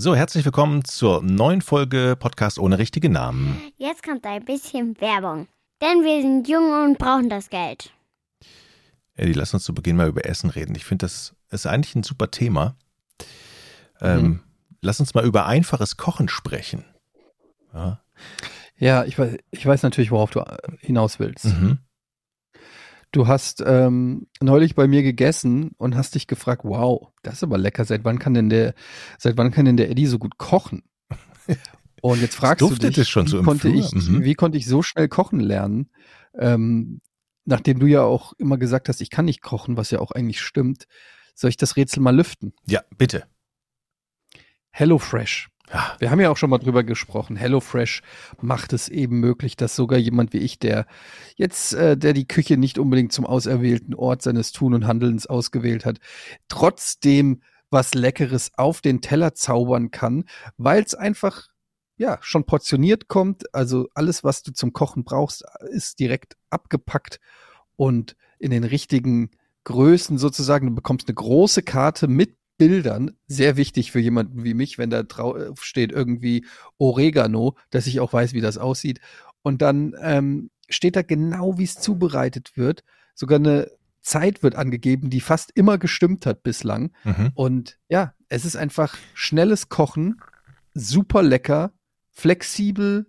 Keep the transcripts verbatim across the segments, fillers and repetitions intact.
So, herzlich willkommen zur neuen Folge Podcast ohne richtige Namen. Jetzt kommt ein bisschen Werbung, denn wir sind jung und brauchen das Geld. Eddie, lass uns zu Beginn mal über Essen reden. Ich finde, das ist eigentlich ein super Thema. Ähm, mhm. Lass uns mal über einfaches Kochen sprechen. Ja, ja ich, weiß, ich weiß natürlich, worauf du hinaus willst. Mhm. Du hast ähm, neulich bei mir gegessen und hast dich gefragt, wow, das ist aber lecker, seit wann kann denn der, seit wann kann denn der Eddie so gut kochen? Und jetzt fragst du dich, schon wie, so im konnte ich, mhm. wie konnte ich so schnell kochen lernen? Ähm, nachdem du ja auch immer gesagt hast, ich kann nicht kochen, was ja auch eigentlich stimmt, soll ich das Rätsel mal lüften? Ja, bitte. HelloFresh. Ja. Wir haben ja auch schon mal drüber gesprochen. HelloFresh macht es eben möglich, dass sogar jemand wie ich, der jetzt, äh, der die Küche nicht unbedingt zum auserwählten Ort seines Tun und Handelns ausgewählt hat, trotzdem was Leckeres auf den Teller zaubern kann, weil es einfach ja schon portioniert kommt. Also alles, was du zum Kochen brauchst, ist direkt abgepackt und in den richtigen Größen sozusagen. Du bekommst eine große Karte mit Bildern, sehr wichtig für jemanden wie mich, wenn da drauf steht irgendwie Oregano, dass ich auch weiß, wie das aussieht. Und dann ähm, steht da genau, wie es zubereitet wird. Sogar eine Zeit wird angegeben, die fast immer gestimmt hat bislang. Mhm. Und ja, es ist einfach schnelles Kochen, super lecker, flexibel.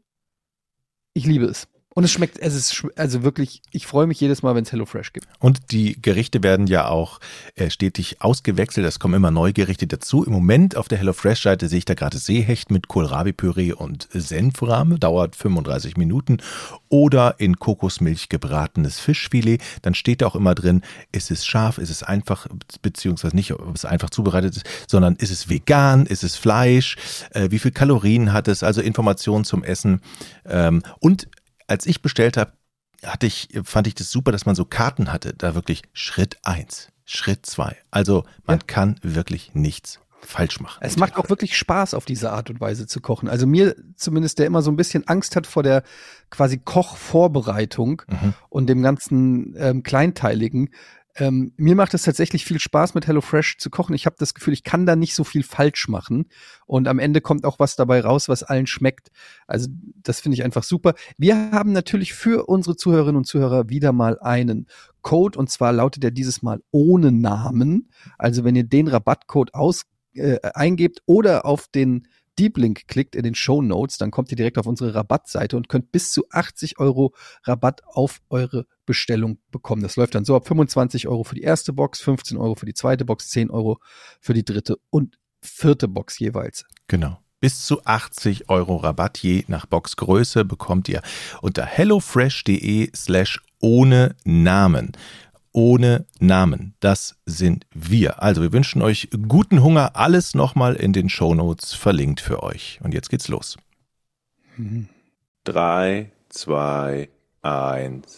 Ich liebe es. Und es schmeckt, es ist also wirklich, ich freue mich jedes Mal, wenn es HelloFresh gibt. Und die Gerichte werden ja auch äh, stetig ausgewechselt. Es kommen immer neue Gerichte dazu. Im Moment auf der HelloFresh-Seite sehe ich da gerade Seehecht mit Kohlrabi-Püree und Senfrahm. Dauert fünfunddreißig Minuten. Oder in Kokosmilch gebratenes Fischfilet. Dann steht da auch immer drin, ist es scharf, ist es einfach, beziehungsweise nicht, ob es einfach zubereitet ist, sondern ist es vegan, ist es Fleisch, äh, wie viel Kalorien hat es, also Informationen zum Essen. Ähm, und als ich bestellt habe, hatte ich, fand ich das super, dass man so Karten hatte, da wirklich Schritt eins, Schritt zwei. Also man ja. kann wirklich nichts falsch machen. Es macht auch wirklich Spaß, auf diese Art und Weise zu kochen. Also mir zumindest, der immer so ein bisschen Angst hat vor der quasi Kochvorbereitung mhm. und dem ganzen ähm, Kleinteiligen. Ähm, mir macht es tatsächlich viel Spaß, mit HelloFresh zu kochen. Ich habe das Gefühl, ich kann da nicht so viel falsch machen. Und am Ende kommt auch was dabei raus, was allen schmeckt. Also das finde ich einfach super. Wir haben natürlich für unsere Zuhörerinnen und Zuhörer wieder mal einen Code. Und zwar lautet er dieses Mal ohne Namen. Also wenn ihr den Rabattcode aus, äh, eingebt oder auf den Deep Link klickt in den Shownotes, dann kommt ihr direkt auf unsere Rabattseite und könnt bis zu achtzig Euro Rabatt auf eure Bestellung bekommen. Das läuft dann so ab fünfundzwanzig Euro für die erste Box, fünfzehn Euro für die zweite Box, zehn Euro für die dritte und vierte Box jeweils. Genau. Bis zu achtzig Euro Rabatt je nach Boxgröße bekommt ihr unter hellofresh.de slash ohne Namen. Ohne Namen. Das sind wir. Also wir wünschen euch guten Hunger. Alles nochmal in den Shownotes verlinkt für euch. Und jetzt geht's los. Mhm. Drei, zwei, eins.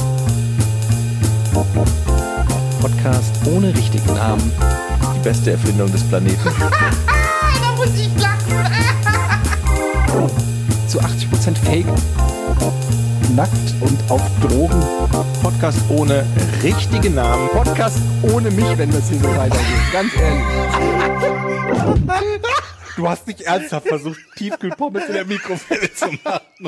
Podcast ohne richtigen Namen. Die beste Erfindung des Planeten. Da muss ich lachen. Zu achtzig Prozent Fake. Nackt und auf Drogen. Podcast ohne richtigen Namen. Podcast ohne mich, wenn das hier so weitergeht. Ganz ehrlich. Du hast nicht ernsthaft versucht, Tiefkühlpommes in der Mikrowelle zu machen.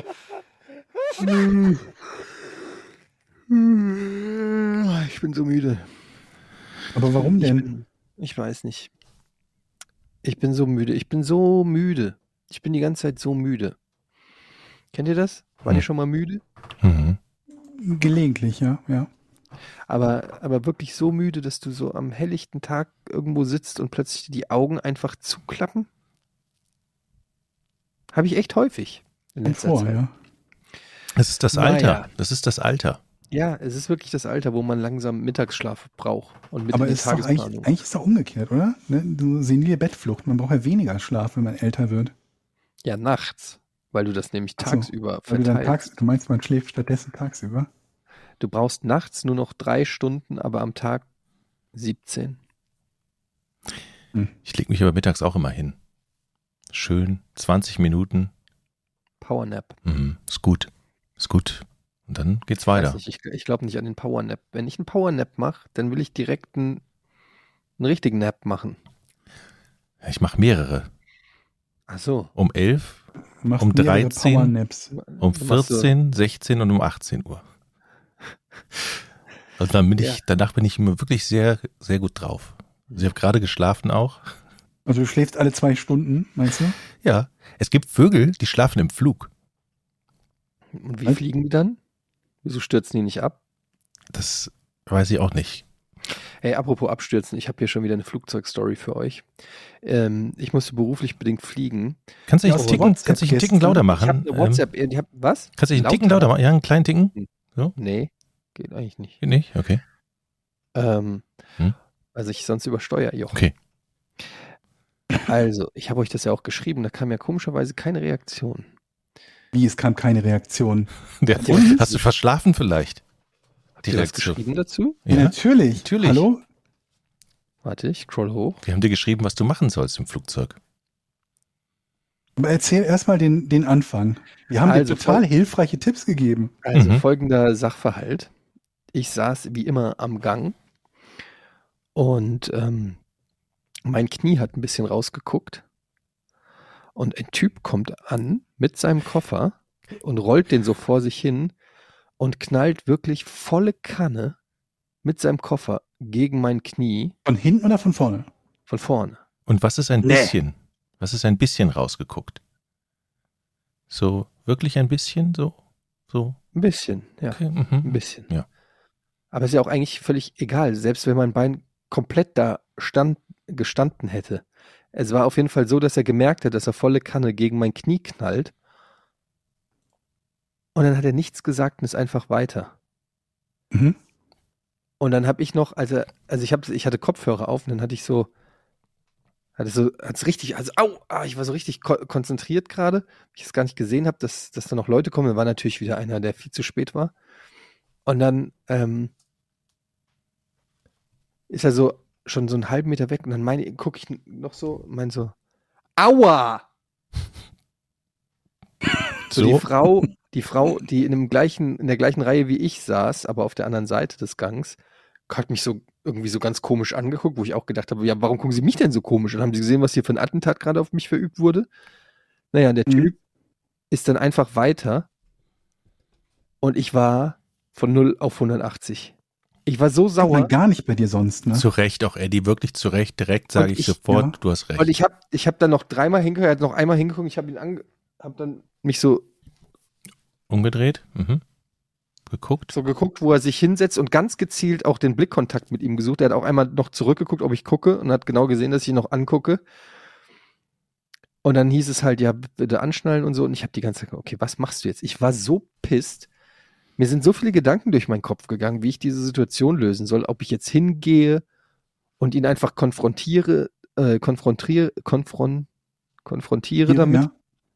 Ich bin so müde. Aber warum denn? Ich, bin, ich weiß nicht. Ich bin so müde. Ich bin so müde. Ich bin die ganze Zeit so müde. Kennt ihr das? War hm. ihr schon mal müde? Mhm. Gelegentlich, ja, ja. Aber, aber wirklich so müde, dass du so am helllichten Tag irgendwo sitzt und plötzlich die Augen einfach zuklappen? Habe ich echt häufig in letzter vor, Zeit. Ja. Das ist das Alter. Naja. Das ist das Alter. Ja, es ist wirklich das Alter, wo man langsam Mittagsschlaf braucht. Und mit aber in die ist doch eigentlich, eigentlich ist es doch umgekehrt, oder? Ne? Du senile Bettflucht. Man braucht ja weniger Schlaf, wenn man älter wird. Ja, nachts. Weil du das nämlich Ach so, tagsüber weil du, dann verteilst. tags, du meinst, man schläft stattdessen tagsüber? Du brauchst nachts nur noch drei Stunden, aber am Tag siebzehn. Hm. Ich lege mich aber mittags auch immer hin. Schön, zwanzig Minuten. Powernap. Mhm, ist gut, ist gut. Und dann geht's weiter. Ich, ich, ich glaube nicht an den Powernap. Wenn ich einen Powernap mache, dann will ich direkt einen, einen richtigen Nap machen. Ich mache mehrere. Ach so. Um elf, Macht um mehrere dreizehn, Powernaps. um Du machst so- vierzehn, sechzehn und um achtzehn Uhr. Also dann bin ich, Ja. danach bin ich immer wirklich sehr, sehr gut drauf. Also ich habe gerade geschlafen auch. Also du schläfst alle zwei Stunden, meinst du? Ja, es gibt Vögel, die schlafen im Flug. Und wie Was? fliegen die dann? Wieso stürzen die nicht ab? Das weiß ich auch nicht. Hey, apropos abstürzen, ich habe hier schon wieder eine Flugzeugstory für euch. Ähm, ich musste beruflich bedingt fliegen. Kannst du dich Ja, einen aber Ticken, kannst du dich einen Ticken lauter Ich habe machen? eine WhatsApp, äh, die hab, was? Ähm, kannst du dich einen Ticken lauter machen? Ja, einen kleinen Ticken? Nee, geht eigentlich nicht. Geht nicht? Okay. Ähm, Hm? Also ich sonst übersteuere, Jochen. Okay. Also, ich habe euch das ja auch geschrieben, da kam ja komischerweise keine Reaktion. Wie, es kam keine Reaktion. Der, Und? hast du verschlafen vielleicht? Habt ihr das geschrieben dazu? Ja, Ja, natürlich. natürlich. Hallo? Warte, ich scroll hoch. wir haben dir geschrieben, was du machen sollst im Flugzeug. Aber erzähl erstmal den, den Anfang. Wir haben Also dir total voll- hilfreiche Tipps gegeben. Also Mhm. folgender Sachverhalt. Ich saß wie immer am Gang und ähm, mein Knie hat ein bisschen rausgeguckt und ein Typ kommt an mit seinem Koffer und rollt den so vor sich hin und knallt wirklich volle Kanne mit seinem Koffer gegen mein Knie Von hinten oder von vorne? von vorne. Und was ist ein Nee. bisschen? Was ist ein bisschen rausgeguckt? So, wirklich ein bisschen? So? So? Ein bisschen, ja. Okay. Ein Mhm. bisschen. Ja. Aber ist ja auch eigentlich völlig egal, selbst wenn mein Bein komplett da stand, gestanden hätte. Es war auf jeden Fall so, dass er gemerkt hat, dass er volle Kanne gegen mein Knie knallt. Und dann hat er nichts gesagt und ist einfach weiter. Mhm. Und dann habe ich noch, also, also ich, hab, ich hatte Kopfhörer auf und dann hatte ich so, hatte so, hat's richtig, also au, ah, ich war so richtig ko konzentriert gerade, ich es gar nicht gesehen habe, dass, dass da noch Leute kommen. Da war natürlich wieder einer, der viel zu spät war. Und dann ähm, ist er so schon so einen halben Meter weg und dann meine, gucke ich noch so, mein so, aua! So, die So? Frau, die Frau, die in dem gleichen, in der gleichen Reihe wie ich saß, aber auf der anderen Seite des Gangs, hat mich so irgendwie so ganz komisch angeguckt, wo ich auch gedacht habe, ja, warum gucken Sie mich denn so komisch? Und haben Sie gesehen, was hier für ein Attentat gerade auf mich verübt wurde? Naja, und der Mhm. Typ ist dann einfach weiter und ich war von null auf hundertachtzig. Ich war so Sieht sauer. man gar nicht bei dir sonst, ne? Zu Recht auch, Eddie, wirklich zu Recht. Direkt sage Und ich, ich- sofort, ja. du hast recht. Und ich habe ich hab dann noch dreimal hingeguckt, er hat noch einmal hingeguckt, ich habe ihn ange, hab dann mich so Umgedreht, mhm. geguckt. so geguckt, wo er sich hinsetzt und ganz gezielt auch den Blickkontakt mit ihm gesucht. Er hat auch einmal noch zurückgeguckt, ob ich gucke und hat genau gesehen, dass ich ihn noch angucke. Und dann hieß es halt, ja, bitte anschnallen und so. Und ich habe die ganze Zeit, okay, was machst du jetzt? Ich war so pisst. Mir sind so viele Gedanken durch meinen Kopf gegangen, wie ich diese Situation lösen soll. Ob ich jetzt hingehe und ihn einfach konfrontiere, äh, konfrontiere, konfron, konfrontiere Ja, damit. ja.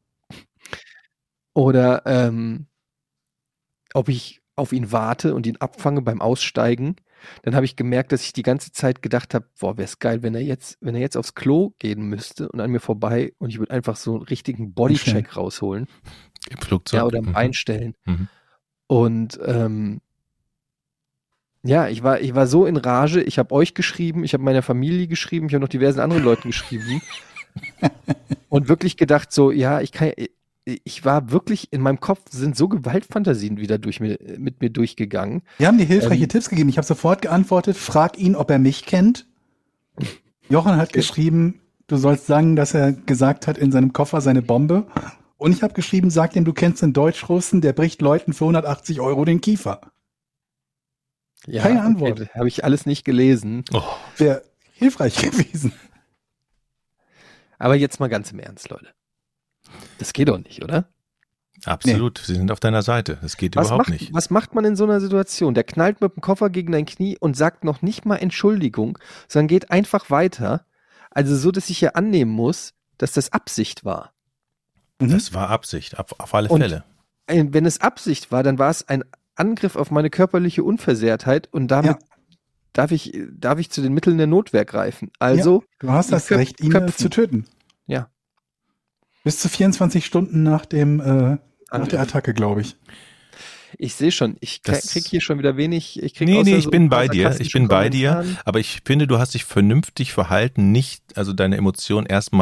Oder ähm, ob ich auf ihn warte und ihn abfange beim Aussteigen. Dann habe ich gemerkt, dass ich die ganze Zeit gedacht habe, boah, wäre es geil, wenn er jetzt, wenn er jetzt aufs Klo gehen müsste und an mir vorbei und ich würde einfach so einen richtigen Bodycheck rausholen. Im Flugzeug. Ja, oder mhm. einstellen. Mhm. Und ähm, ja, ich war, ich war so in Rage, ich habe euch geschrieben, ich habe meiner Familie geschrieben, ich habe noch diversen anderen Leuten geschrieben und wirklich gedacht so, ja, ich kann, ich war wirklich, in meinem Kopf sind so Gewaltfantasien wieder durch mir, mit mir durchgegangen. Wir haben dir hilfreiche Ähm, Tipps gegeben. Ich habe sofort geantwortet, frag ihn, ob er mich kennt. Jochen hat geschrieben, du sollst sagen, dass er gesagt hat, in seinem Koffer seine Bombe. Und ich habe geschrieben, sag ihm, du kennst einen Deutschrussen, der bricht Leuten für hundertachtzig Euro den Kiefer. Ja, Keine Antwort. Okay, habe ich alles nicht gelesen. Oh, Wäre hilfreich gewesen. Aber jetzt mal ganz im Ernst, Leute. Das geht doch nicht, oder? absolut, sie sind auf deiner Seite. Das geht Was überhaupt macht, nicht. was macht man in so einer Situation? Der knallt mit dem Koffer gegen dein Knie und sagt noch nicht mal Entschuldigung, sondern geht einfach weiter. Also so, dass ich ja annehmen muss, dass das Absicht war. Mhm. Das war Absicht, auf, auf alle Und- Fälle. Ein- Wenn es Absicht war, dann war es ein Angriff auf meine körperliche Unversehrtheit und damit Ja. darf ich, darf ich zu den Mitteln der Notwehr greifen. Also, Du hast das Köp- Recht, ihn Köpfen. zu töten. Ja. Bis zu vierundzwanzig Stunden nach dem äh, nach der Attacke, glaube ich. ich sehe schon, ich krie- Das- krieg hier schon wieder wenig. Ich krieg Nee, außer nee, ich so bin ein paar bei dir. Ich sarkastischen bin bei dir. Kommentaren. Aber ich finde, du hast dich vernünftig verhalten, nicht, also deine Emotionen erstmal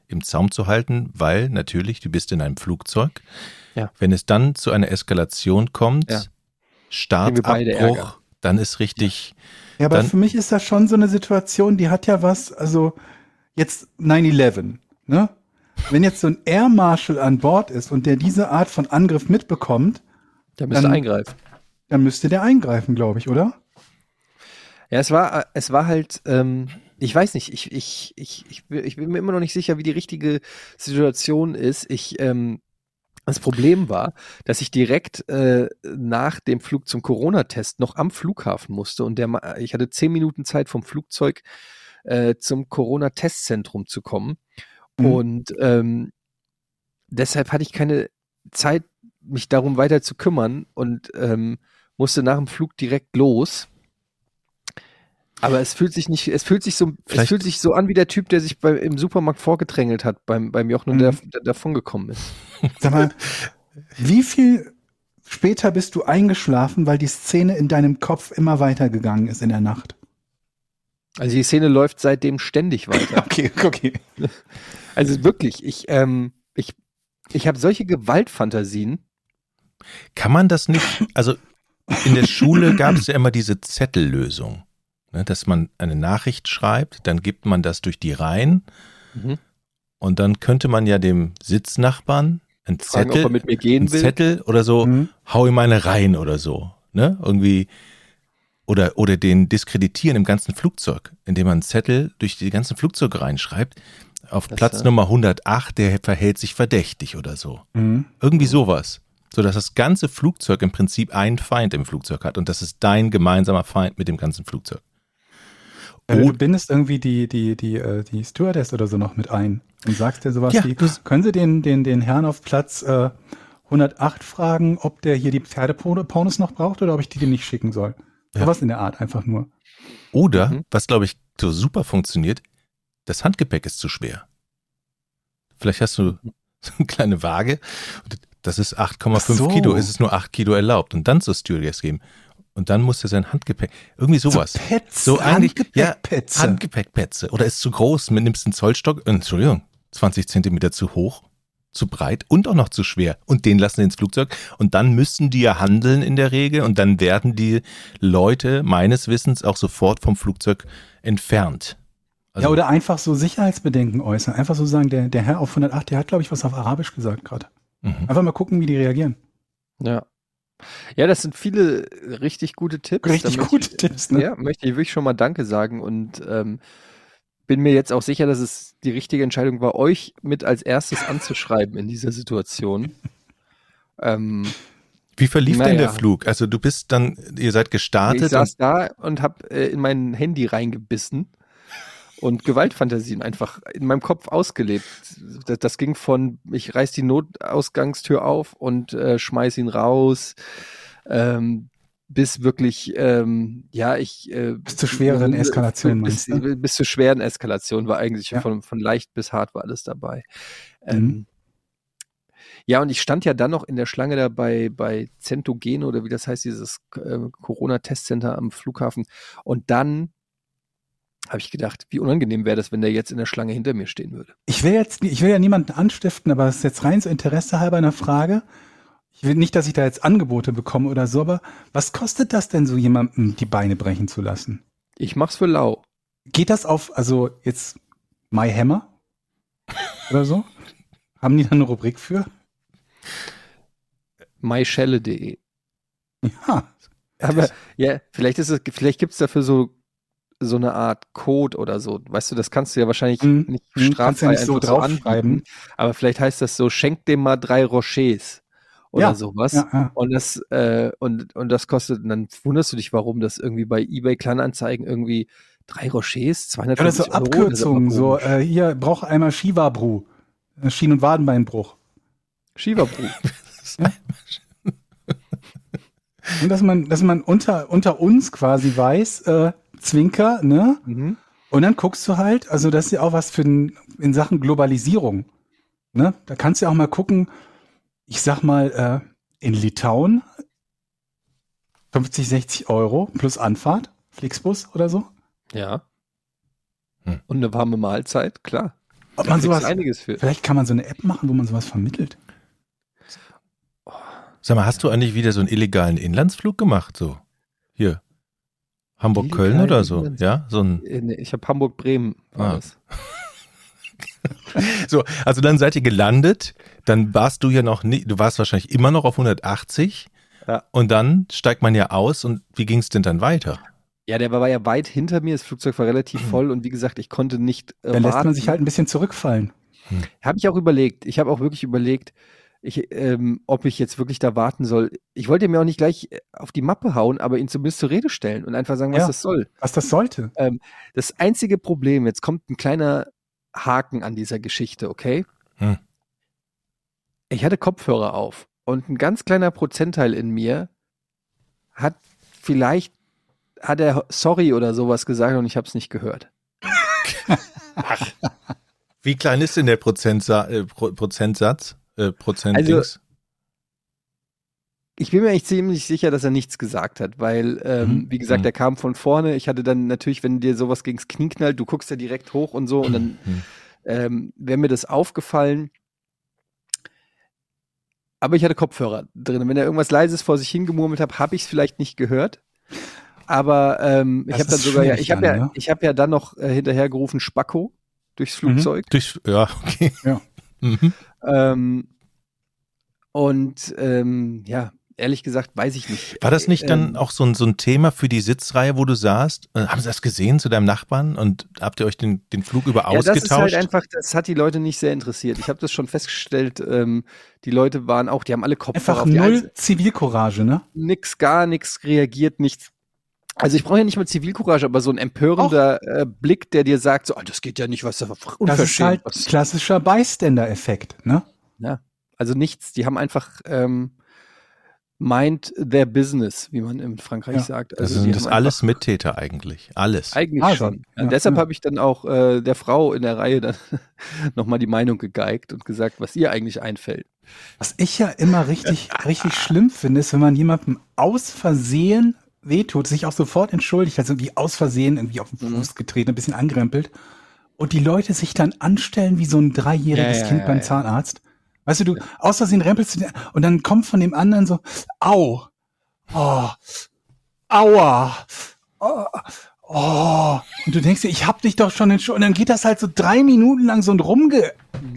im Zaum zu halten, weil natürlich, du bist in einem Flugzeug. Ja. Wenn es dann zu einer Eskalation kommt, Ja. Start, wir beide Ärger. Abbruch, dann ist richtig. Ja, aber Dann- für mich ist das schon so eine Situation, die hat ja was, also jetzt nine eleven, ne? Wenn jetzt so ein Air Marshal an Bord ist und der diese Art von Angriff mitbekommt, Der müsste Dann- eingreifen. dann müsste der eingreifen, glaube ich, oder? Ja, es war, es war halt, ähm, ich weiß nicht, ich, ich, ich, ich, bin- ich bin mir immer noch nicht sicher, wie die richtige Situation ist. Ich, ähm, das Problem war, dass ich direkt äh, nach dem Flug zum Corona-Test noch am Flughafen musste und der, Ma- ich hatte zehn Minuten Zeit vom Flugzeug äh, zum Corona-Testzentrum zu kommen. Mhm. Und ähm, deshalb hatte ich keine Zeit, mich darum weiter zu kümmern und ähm, musste nach dem Flug direkt los. Aber es fühlt sich nicht, es fühlt sich so, es Vielleicht- fühlt sich so an wie der Typ, der sich bei, im Supermarkt vorgedrängelt hat beim, beim Jochen und Mhm. der, der davongekommen ist. Sag mal, wie viel später bist du eingeschlafen, weil die Szene in deinem Kopf immer weitergegangen ist in der Nacht? Also die Szene läuft seitdem ständig weiter. Okay, okay. Also wirklich, ich, ähm, ich, ich habe solche Gewaltfantasien. Kann man das nicht, also in der Schule gab es ja immer diese Zettellösung, ne, dass man eine Nachricht schreibt, dann gibt man das durch die Reihen Mhm. und dann könnte man ja dem Sitznachbarn einen Fragen, Zettel, ob er mit mir gehen einen will. Zettel oder so, Mhm. hau in meine Reihen oder so, ne, irgendwie, oder, oder den diskreditieren im ganzen Flugzeug, indem man einen Zettel durch die ganzen Flugzeuge reinschreibt, auf Das, Platz äh, Nummer hundertacht, der verhält sich verdächtig oder so. Mhm. Irgendwie sowas. So dass das ganze Flugzeug im Prinzip einen Feind im Flugzeug hat und das ist dein gemeinsamer Feind mit dem ganzen Flugzeug. Oder Oh. du bindest irgendwie die, die, die, äh, die Stewardess oder so noch mit ein und sagst dir sowas Ja, wie, du- können Sie den, den, den Herrn auf Platz äh, hundertacht fragen, ob der hier die Pferdepornos noch braucht oder ob ich die dem nicht schicken soll? Ja. Sowas in der Art einfach nur. Oder, Mhm. was glaube ich so super funktioniert, das Handgepäck ist zu schwer. Vielleicht hast du so eine kleine Waage und das ist acht Komma fünf Ach so. Kilo, ist es nur acht Kilo erlaubt und dann zur Stewardess geben. Und dann muss er sein Handgepäck, irgendwie sowas. So Pets, So eigentlich, ja, Handgepäckpetze. Handgepäckpetze. Oder ist zu groß, mit nimmst einen Zollstock, äh, Entschuldigung, zwanzig Zentimeter zu hoch, zu breit und auch noch zu schwer. Und den lassen ins Flugzeug. Und dann müssen die ja handeln in der Regel. Und dann werden die Leute meines Wissens auch sofort vom Flugzeug entfernt. Also, ja, oder einfach so Sicherheitsbedenken äußern. Einfach so sagen, der, der Herr auf hundertacht, der hat, glaube ich, was auf Arabisch gesagt gerade. mhm. Einfach mal gucken, wie die reagieren. Ja. Ja, das sind viele richtig gute Tipps. Richtig Da möchte gute ich, Tipps, ne? Ja, möchte ich wirklich schon mal Danke sagen und ähm, bin mir jetzt auch sicher, dass es die richtige Entscheidung war, euch mit als erstes anzuschreiben in dieser Situation. ähm, Wie verlief Naja. denn der Flug? Also du bist dann, ihr seid ich gestartet saß und da und habe äh, in mein Handy reingebissen und Gewaltfantasien einfach in meinem Kopf ausgelebt. Das, das ging von, ich reiß die Notausgangstür auf und äh, schmeiß ihn raus, ähm, bis wirklich, ähm, ja, ich... Äh, Bis zur schwereren Eskalation, bis, meinst du? bis zur schweren Eskalation war eigentlich Ja. von, von leicht bis hart war alles dabei. Mhm. Ähm, ja, und ich stand ja dann noch in der Schlange da bei, bei Centogen oder wie das heißt, dieses äh, Corona-Testcenter am Flughafen. Und dann habe ich gedacht, wie unangenehm wäre das, wenn der jetzt in der Schlange hinter mir stehen würde. Ich will jetzt, ich will ja niemanden anstiften, aber es ist jetzt rein so Interesse halber eine Frage. Ich will nicht, dass ich da jetzt Angebote bekomme oder so, aber was kostet das denn so jemandem die Beine brechen zu lassen? Ich mach's für lau. Geht das auf, also jetzt My Hammer oder so? Haben die da eine Rubrik für? myschelle punkt de. Ja. Aber ja, vielleicht ist es, vielleicht gibt's dafür so so eine Art Code oder so. Weißt du, das kannst du ja wahrscheinlich Mhm. nicht Mhm, straffrei kannst ja nicht so einfach draufschreiben. anbieten. Aber vielleicht heißt das so, schenk dem mal drei Rochers oder Ja, sowas. Ja, ja. Und das, äh, und, und das kostet, und dann wunderst du dich, warum das irgendwie bei eBay Kleinanzeigen irgendwie drei Rochers, Oder zweihundertfünfzig so Euro. das ist aber Abkürzungen, so komisch. äh, hier braucht einmal Shiva-Bru, äh, Schien- und Wadenbeinbruch. Shiva-Bru. Und dass man, dass man unter, unter uns quasi weiß, äh, Zwinker, ne? Mhm. Und dann guckst du halt, also das ist ja auch was für n, in Sachen Globalisierung. Ne? Da kannst du ja auch mal gucken, ich sag mal, äh, in Litauen fünfzig, sechzig Euro plus Anfahrt, Flixbus oder so. Ja. Hm. Und eine warme Mahlzeit, klar. Ob Da man kriegst sowas, du einiges für. vielleicht kann man so eine App machen, wo man sowas vermittelt. Sag mal, hast du eigentlich wieder so einen illegalen Inlandsflug gemacht? So, hier, Hamburg-Köln Illegalen oder so? Inlands- Ja, so ein, Äh, nee, Ich habe Hamburg-Bremen. War Ah. das. so, also dann seid ihr gelandet, dann warst du ja noch nicht, du warst wahrscheinlich immer noch auf hundertachtzig Ja. und dann steigt man ja aus und wie ging es denn dann weiter? Ja, der war ja weit hinter mir. Das Flugzeug war relativ voll und wie gesagt, ich konnte nicht äh, Dann lässt man warten. sich halt ein bisschen zurückfallen. Habe ich auch überlegt. Ich habe auch wirklich überlegt, ich, ähm, ob ich jetzt wirklich da warten soll. Ich wollte mir auch nicht gleich äh, auf die Mappe hauen, aber ihn zumindest zur Rede stellen und einfach sagen, was Ja. das soll. Was das sollte. Das einzige Problem, jetzt kommt ein kleiner Haken an dieser Geschichte, okay? Hm. Ich hatte Kopfhörer auf und ein ganz kleiner Prozentteil in mir hat vielleicht, hat er sorry oder sowas gesagt und ich habe es nicht gehört. Wie klein ist denn der Prozentsa äh, Pro Prozentsatz? Äh, Prozent Also, Dings? Ich bin mir eigentlich ziemlich sicher, dass er nichts gesagt hat, weil, ähm, Mhm. wie gesagt, Mhm. er kam von vorne. Ich hatte dann natürlich, wenn dir sowas gegens Knie knallt, du guckst ja direkt hoch und so und dann Mhm. ähm, wäre mir das aufgefallen. Aber ich hatte Kopfhörer drin. Wenn er irgendwas Leises vor sich hingemurmelt hat, habe ich es vielleicht nicht gehört. Aber ähm, ich Das habe dann ist sogar, ja, schwierig ich habe dann, ja, ne? ich habe ja dann noch äh, hinterher gerufen Spacko durchs Flugzeug. Durch, ja, okay. Ja. Mhm. Ähm, und ähm, ja, ehrlich gesagt, weiß ich nicht. War das nicht dann Ähm, auch so ein, so ein Thema für die Sitzreihe, wo du saßt? Äh, Haben Sie das gesehen zu deinem Nachbarn und habt ihr euch den, den Flug über Ja, das ist ausgetauscht? halt einfach, das hat die Leute nicht sehr interessiert. Ich habe das schon festgestellt, ähm, die Leute waren auch, die haben alle Kopfhörer Einfach auf. Die null Einzel- Zivilcourage, ne? nix, gar nichts, reagiert nichts. Also ich brauche ja nicht mal Zivilcourage, aber so ein empörender äh, Blick, der dir sagt, so, oh, das geht ja nicht, was da Das ist unverschämt. halt was. klassischer Bystander-Effekt, ne? Ja, also nichts. Die haben einfach ähm, mind their business, wie man in Frankreich Ja. sagt. Also die sind das haben alles einfach- Mittäter eigentlich. Alles. Eigentlich Ah, schon. ja, Und deshalb ja. habe ich dann auch äh, der Frau in der Reihe dann nochmal die Meinung gegeigt und gesagt, was ihr eigentlich einfällt. Was ich ja immer richtig, richtig schlimm finde, ist, wenn man jemandem aus Versehen wehtut, sich auch sofort entschuldigt, also wie aus Versehen irgendwie auf den Mhm. Fuß getreten, ein bisschen angerempelt und die Leute sich dann anstellen wie so ein dreijähriges Ja, ja, Kind ja, beim ja. Zahnarzt. Weißt du, du aus Versehen rempelst du den, und dann kommt von dem anderen so, au, oh, aua, oh, oh. Und du denkst dir, ich hab dich doch schon entschuldigt. Und dann geht das halt so drei Minuten lang so ein Rumgeeier.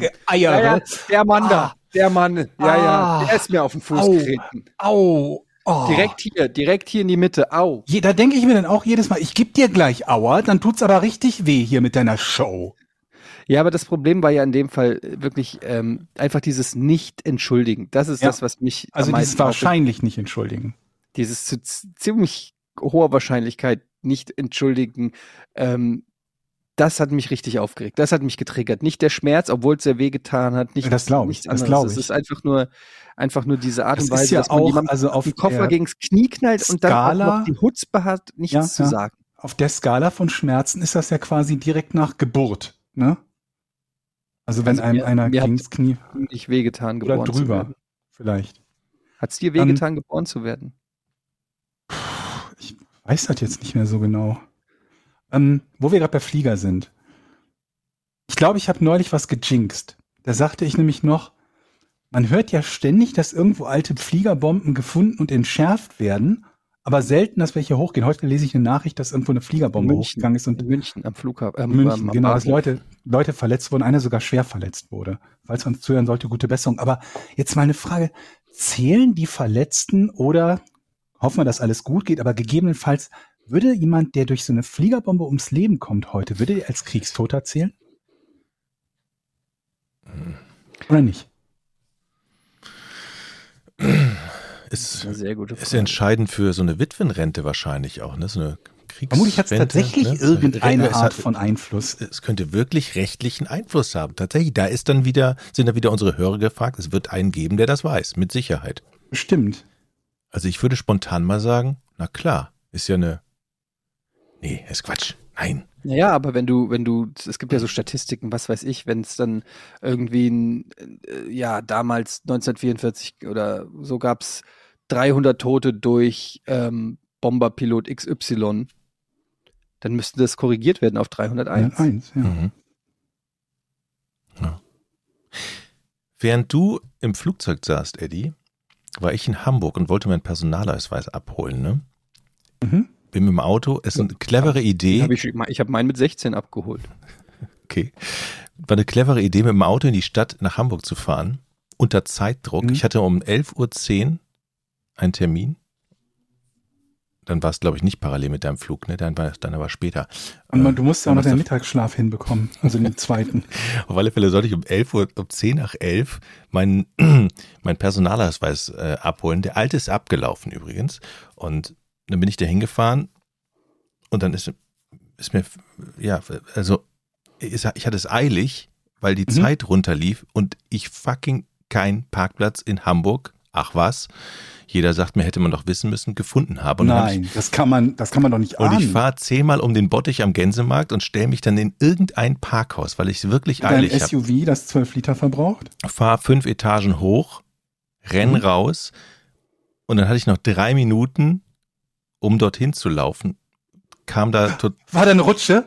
der Mann da, der Mann, ja, Ah. ja, der ist mir auf den Fuß Au. getreten. Au, oh. Direkt hier, direkt hier in die Mitte, au. Je, da denke ich mir dann auch jedes Mal, ich geb dir gleich Aua, dann tut's aber richtig weh hier mit deiner Show. Ja, aber das Problem war ja in dem Fall wirklich ähm, einfach dieses Nicht-Entschuldigen. Das ist Ja. das, was mich am Also dieses meisten aufregt. wahrscheinlich nicht entschuldigen. Dieses zu z- ziemlich hoher Wahrscheinlichkeit Nicht-Entschuldigen, ähm, das hat mich richtig aufgeregt. Das hat mich getriggert. Nicht der Schmerz, obwohl es sehr wehgetan hat. Nicht, Das glaub ich, nichts das anderes. glaub Es ich. ist einfach nur, einfach nur diese Art Das und Weise, ist ja dass man auch, jemandem also auf den Koffer der gegens Knie knallt und dann auch Skala- noch die Hutzpe hat, nichts Ja, zu ja. sagen. Auf der Skala von Schmerzen ist das ja quasi direkt nach Geburt, ne? Also wenn Also einem mir- einer mir hat- gegens Knie Nicht wehgetan, oder geboren zu drüber, werden. vielleicht. Hat's dir Ähm, wehgetan, geboren zu werden? Ich weiß das jetzt nicht mehr so genau. Ähm, wo wir gerade bei Flieger sind. Ich glaube, ich habe neulich was gejinxt. Da sagte ich nämlich noch, man hört ja ständig, dass irgendwo alte Fliegerbomben gefunden und entschärft werden, aber selten, dass welche hochgehen. Heute lese ich eine Nachricht, dass irgendwo eine Fliegerbombe München. hochgegangen ist und In München am Flughafen. Ähm, München, am genau, dass Bahnhof. Leute, Leute verletzt wurden, einer sogar schwer verletzt wurde. Falls man uns zuhören sollte, gute Besserung. Aber jetzt mal eine Frage, zählen die Verletzten oder, hoffen wir, dass alles gut geht, aber gegebenenfalls, würde jemand, der durch so eine Fliegerbombe ums Leben kommt heute, würde der als Kriegstoter zählen? Oder nicht? Ist, Eine sehr gute ist Frage. entscheidend für so eine Witwenrente wahrscheinlich auch, ne? So eine Kriegsrente. Vermutlich hat es tatsächlich ne? irgendeine Es Art hat- von Einfluss. Es könnte wirklich rechtlichen Einfluss haben. Tatsächlich, da ist dann wieder, sind da wieder unsere Hörer gefragt. Es wird einen geben, der das weiß, mit Sicherheit. Bestimmt. Also ich würde spontan mal sagen, na klar, ist ja eine. Nee, ist Quatsch. Nein. Naja, aber wenn du, wenn du, es gibt ja so Statistiken, was weiß ich, wenn es dann irgendwie, ein, äh, ja, damals neunzehnhundertvierundvierzig oder so gab es dreihundert Tote durch ähm, Bomberpilot X Y, dann müsste das korrigiert werden auf dreihunderteins. Eins, ja. Mhm. Ja. Während du im Flugzeug saßt, Eddie, war ich in Hamburg und wollte meinen Personalausweis abholen. Ne? Mhm. Bin mit dem Auto, es ist eine clevere Idee. Hab ich ich habe meinen mit sechzehn abgeholt. Okay. War eine clevere Idee, mit dem Auto in die Stadt nach Hamburg zu fahren. Unter Zeitdruck. Mhm. Ich hatte um elf Uhr zehn einen Termin. Dann war es, glaube ich, nicht parallel mit deinem Flug, ne? Dann war dann aber später. Und man, du musst ja auch noch Dann den warst du- Mittagsschlaf hinbekommen, also den zweiten. Auf alle Fälle sollte ich um elf Uhr, um zehn nach elf meinen mein Personalausweis äh, abholen. Der alte ist abgelaufen übrigens. Und dann bin ich da hingefahren und dann ist, ist mir, ja, also ich hatte es eilig, weil die Mhm. Zeit runterlief und ich fucking keinen Parkplatz in Hamburg, ach was, jeder sagt mir, hätte man doch wissen müssen, gefunden habe. Und dann hab ich Nein, das kann man, das kann man doch nicht Und ich ahnen. fahre zehnmal um den Bottich am Gänsemarkt und stelle mich dann in irgendein Parkhaus, weil ich es wirklich Dein eilig S habe. U V, das zwölf Liter verbraucht? Fahre fünf Etagen hoch, renn Mhm. raus und dann hatte ich noch drei Minuten, um dorthin zu laufen. Kam da tot War da eine Rutsche?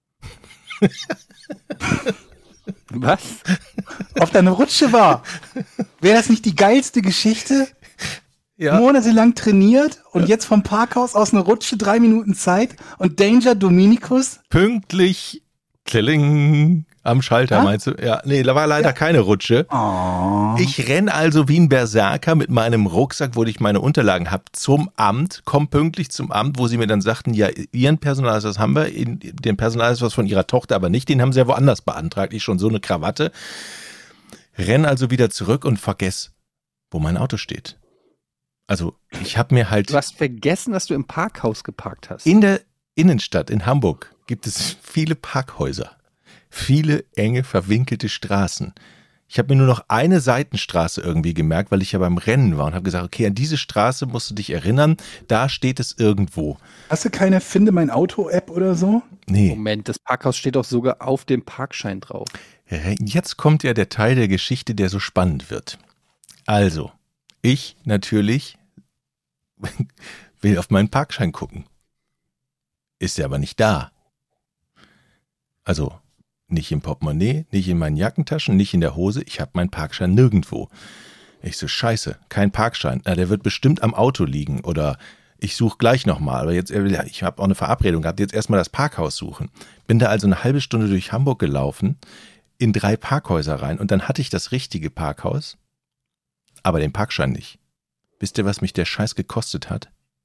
Was? Ob da eine Rutsche war? Wäre das nicht die geilste Geschichte? Monatelang trainiert und jetzt vom Parkhaus aus eine Rutsche, drei Minuten Zeit und Danger Dominikus? pünktlich kling, am Schalter, Ja? meinst du? Ja, nee, da war leider keine Rutsche. Oh. Ich renn also wie ein Berserker mit meinem Rucksack, wo ich meine Unterlagen habe, zum Amt, komm pünktlich zum Amt, wo sie mir dann sagten, ja, ihren Personalausweis haben wir, den Personalausweis von ihrer Tochter aber nicht, den haben sie ja woanders beantragt, ich schon so eine Krawatte. Renn also wieder zurück und vergess, wo mein Auto steht. Also ich habe mir halt Du hast vergessen, dass du im Parkhaus geparkt hast. in der Innenstadt in Hamburg gibt es viele Parkhäuser, viele enge, verwinkelte Straßen. Ich habe mir nur noch eine Seitenstraße irgendwie gemerkt, weil ich ja beim Rennen war und habe gesagt, okay, an diese Straße musst du dich erinnern, da steht es irgendwo. Hast du keine Finde mein Auto-App oder so? Nee, Moment, das Parkhaus steht doch sogar auf dem Parkschein drauf. jetzt kommt ja der Teil der Geschichte, der so spannend wird. Also, ich natürlich will auf meinen Parkschein gucken. Ist er aber nicht da. Also nicht im Portemonnaie, nicht in meinen Jackentaschen, nicht in der Hose. Ich habe meinen Parkschein nirgendwo. Ich so, scheiße, kein Parkschein. Na, der wird bestimmt am Auto liegen oder ich suche gleich nochmal. Aber jetzt, ich habe auch eine Verabredung gehabt, jetzt erstmal das Parkhaus suchen. Bin da also eine halbe Stunde durch Hamburg gelaufen, in drei Parkhäuser rein und dann hatte ich das richtige Parkhaus, aber den Parkschein nicht. Wisst ihr, was mich der Scheiß gekostet hat?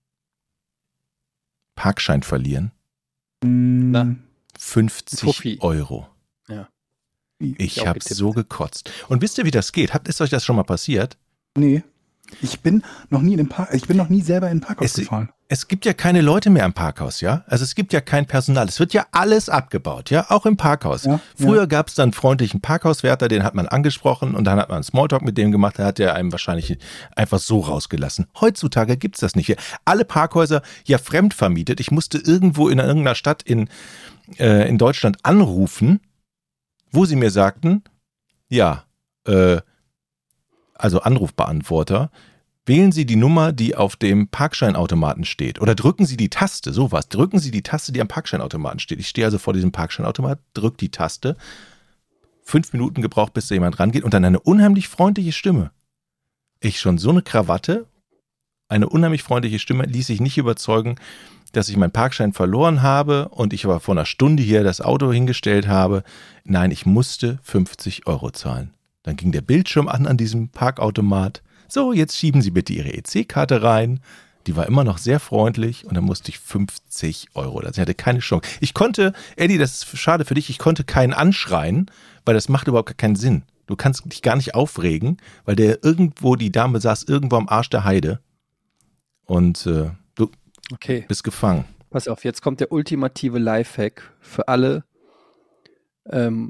Parkschein verlieren? Hm, Na. fünfzig Fuffi. Euro. Ja. Ich auch habe getippt. so gekotzt. Und wisst ihr, wie das geht? Habt, ist euch das schon mal passiert? Nee. Ich bin noch nie in den Park, ich bin noch nie selber in den Parkhaus Es- gefahren. Es gibt ja keine Leute mehr am Parkhaus, ja? Also es gibt ja kein Personal. Es wird ja alles abgebaut, ja? Auch im Parkhaus. Ja, Früher ja. gab es dann einen freundlichen Parkhauswärter, den hat man angesprochen und dann hat man einen Smalltalk mit dem gemacht, da hat der einem wahrscheinlich einfach so rausgelassen. Heutzutage gibt's das nicht mehr. Alle Parkhäuser ja fremdvermietet. Ich musste irgendwo in irgendeiner Stadt in, äh, in Deutschland anrufen, wo sie mir sagten, ja, äh, also Anrufbeantworter, wählen Sie die Nummer, die auf dem Parkscheinautomaten steht. Oder drücken Sie die Taste, sowas. Drücken Sie die Taste, die am Parkscheinautomaten steht. Ich stehe also vor diesem Parkscheinautomat, drücke die Taste. Fünf Minuten gebraucht, bis da jemand rangeht. Und dann eine unheimlich freundliche Stimme. Ich schon so eine Krawatte, eine unheimlich freundliche Stimme, ließ sich nicht überzeugen, dass ich meinen Parkschein verloren habe und ich aber vor einer Stunde hier das Auto hingestellt habe. Nein, ich musste fünfzig Euro zahlen. Dann ging der Bildschirm an an diesem Parkautomat. So, jetzt schieben Sie bitte Ihre E C-Karte rein. Die war immer noch sehr freundlich und dann musste ich fünfzig Euro. Also ich hatte keine Chance. Ich konnte, Eddie, das ist schade für dich, ich konnte keinen anschreien, weil das macht überhaupt gar keinen Sinn. Du kannst dich gar nicht aufregen, weil der irgendwo, die Dame saß irgendwo am Arsch der Heide und äh, du Okay, bist gefangen. pass auf, jetzt kommt der ultimative Lifehack für alle, ähm,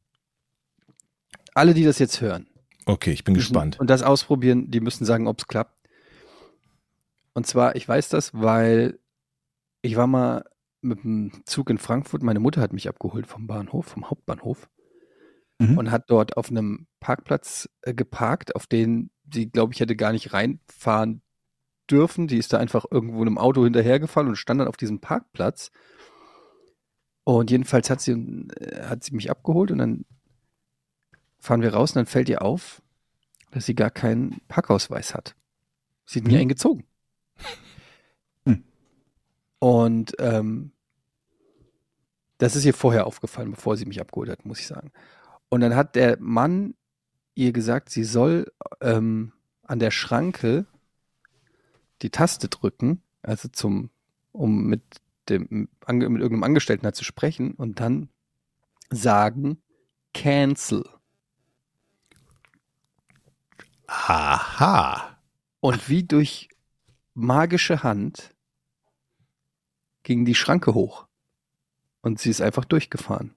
alle, die das jetzt hören. Okay, ich bin müssen- gespannt. Und das ausprobieren, die müssen sagen, ob es klappt. Und zwar, ich weiß das, weil ich war mal mit dem Zug in Frankfurt, meine Mutter hat mich abgeholt vom Bahnhof, vom Hauptbahnhof Mhm. und hat dort auf einem Parkplatz äh, geparkt, auf den sie, glaube ich, hätte gar nicht reinfahren dürfen. Die ist da einfach irgendwo in einem Auto hinterhergefallen und stand dann auf diesem Parkplatz. Und jedenfalls hat sie, äh, hat sie mich abgeholt und dann fahren wir raus und dann fällt ihr auf, dass sie gar keinen Parkausweis hat. Sie hat nie Hm. einen gezogen. Hm. Und ähm, das ist ihr vorher aufgefallen, bevor sie mich abgeholt hat, muss ich sagen. Und dann hat der Mann ihr gesagt, sie soll ähm, an der Schranke die Taste drücken, also zum, um mit dem ange- mit irgendeinem Angestellten halt zu sprechen und dann sagen Cancel. Aha. Und wie durch magische Hand ging die Schranke hoch. Und sie ist einfach durchgefahren.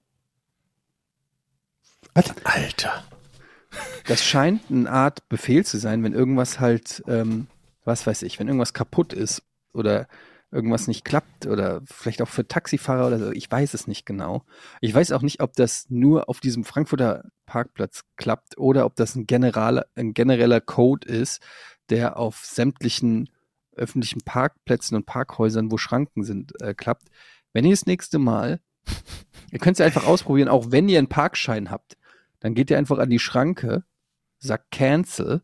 Alter. Das scheint eine Art Befehl zu sein, wenn irgendwas halt, ähm, was weiß ich, wenn irgendwas kaputt ist oder irgendwas nicht klappt oder vielleicht auch für Taxifahrer oder so, ich weiß es nicht genau. Ich weiß auch nicht, ob das nur auf diesem Frankfurter Parkplatz klappt oder ob das ein generaler, ein genereller Code ist, der auf sämtlichen öffentlichen Parkplätzen und Parkhäusern, wo Schranken sind, äh, klappt. Wenn ihr das nächste Mal, ihr könnt es ja einfach ausprobieren, auch wenn ihr einen Parkschein habt, dann geht ihr einfach an die Schranke, sagt Cancel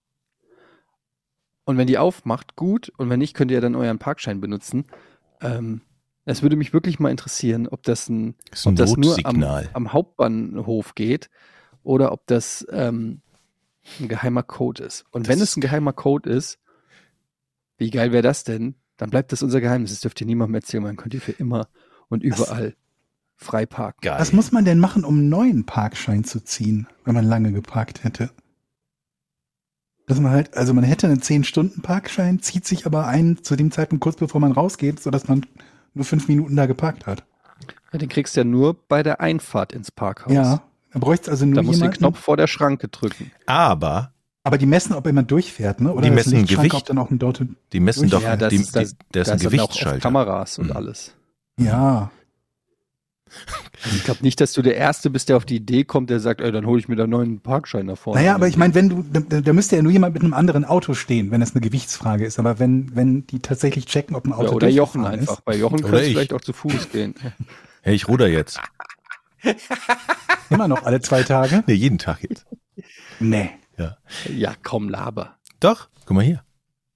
und wenn die aufmacht, gut, und wenn nicht, könnt ihr dann euren Parkschein benutzen. Ähm, es würde mich wirklich mal interessieren, ob das, ein, Das ist ein ob das nur am, Notsignal. am Hauptbahnhof geht oder ob das ähm, ein geheimer Code ist. Und Das wenn es ein geheimer Code ist, wie geil wäre das denn? Dann bleibt das unser Geheimnis. Das dürft ihr niemandem erzählen. Man könnt ihr für immer und überall frei parken. Geil. Was muss man denn machen, um einen neuen Parkschein zu ziehen, wenn man lange geparkt hätte? Dass man halt, also man hätte einen zehn-Stunden-Parkschein, zieht sich aber ein zu dem Zeitpunkt kurz bevor man rausgeht, sodass man nur fünf Minuten da geparkt hat. Ja, den kriegst du ja nur bei der Einfahrt ins Parkhaus. Ja, da bräuchte es also nur Da musst du den jemanden. Knopf vor der Schranke drücken. Aber Aber die messen, ob jemand durchfährt, ne? Oder Die das messen Lichtschranke, Gewicht. ob dann auch ein dort. die messen Durch- doch, Ja, das die, ist, das, die, der ist da ein ist dann auch auf Gewichtsschalter. Kameras und Mhm. alles. Ja. Ich glaube nicht, dass du der Erste bist, der auf die Idee kommt, der sagt, ey, dann hole ich mir da einen neuen Parkschein nach vorne. Naja, aber ich meine, wenn du, da, da müsste ja nur jemand mit einem anderen Auto stehen, wenn es eine Gewichtsfrage ist. Aber wenn, wenn die tatsächlich checken, ob ein Auto ja, oder Jochen durchgefahren einfach. ist. Bei Jochen Oder kannst du ich. vielleicht auch zu Fuß gehen. Hey, ich ruder jetzt. Immer noch alle zwei Tage? Nee, jeden Tag jetzt. Nee. Ja, komm, laber. Doch, guck mal hier.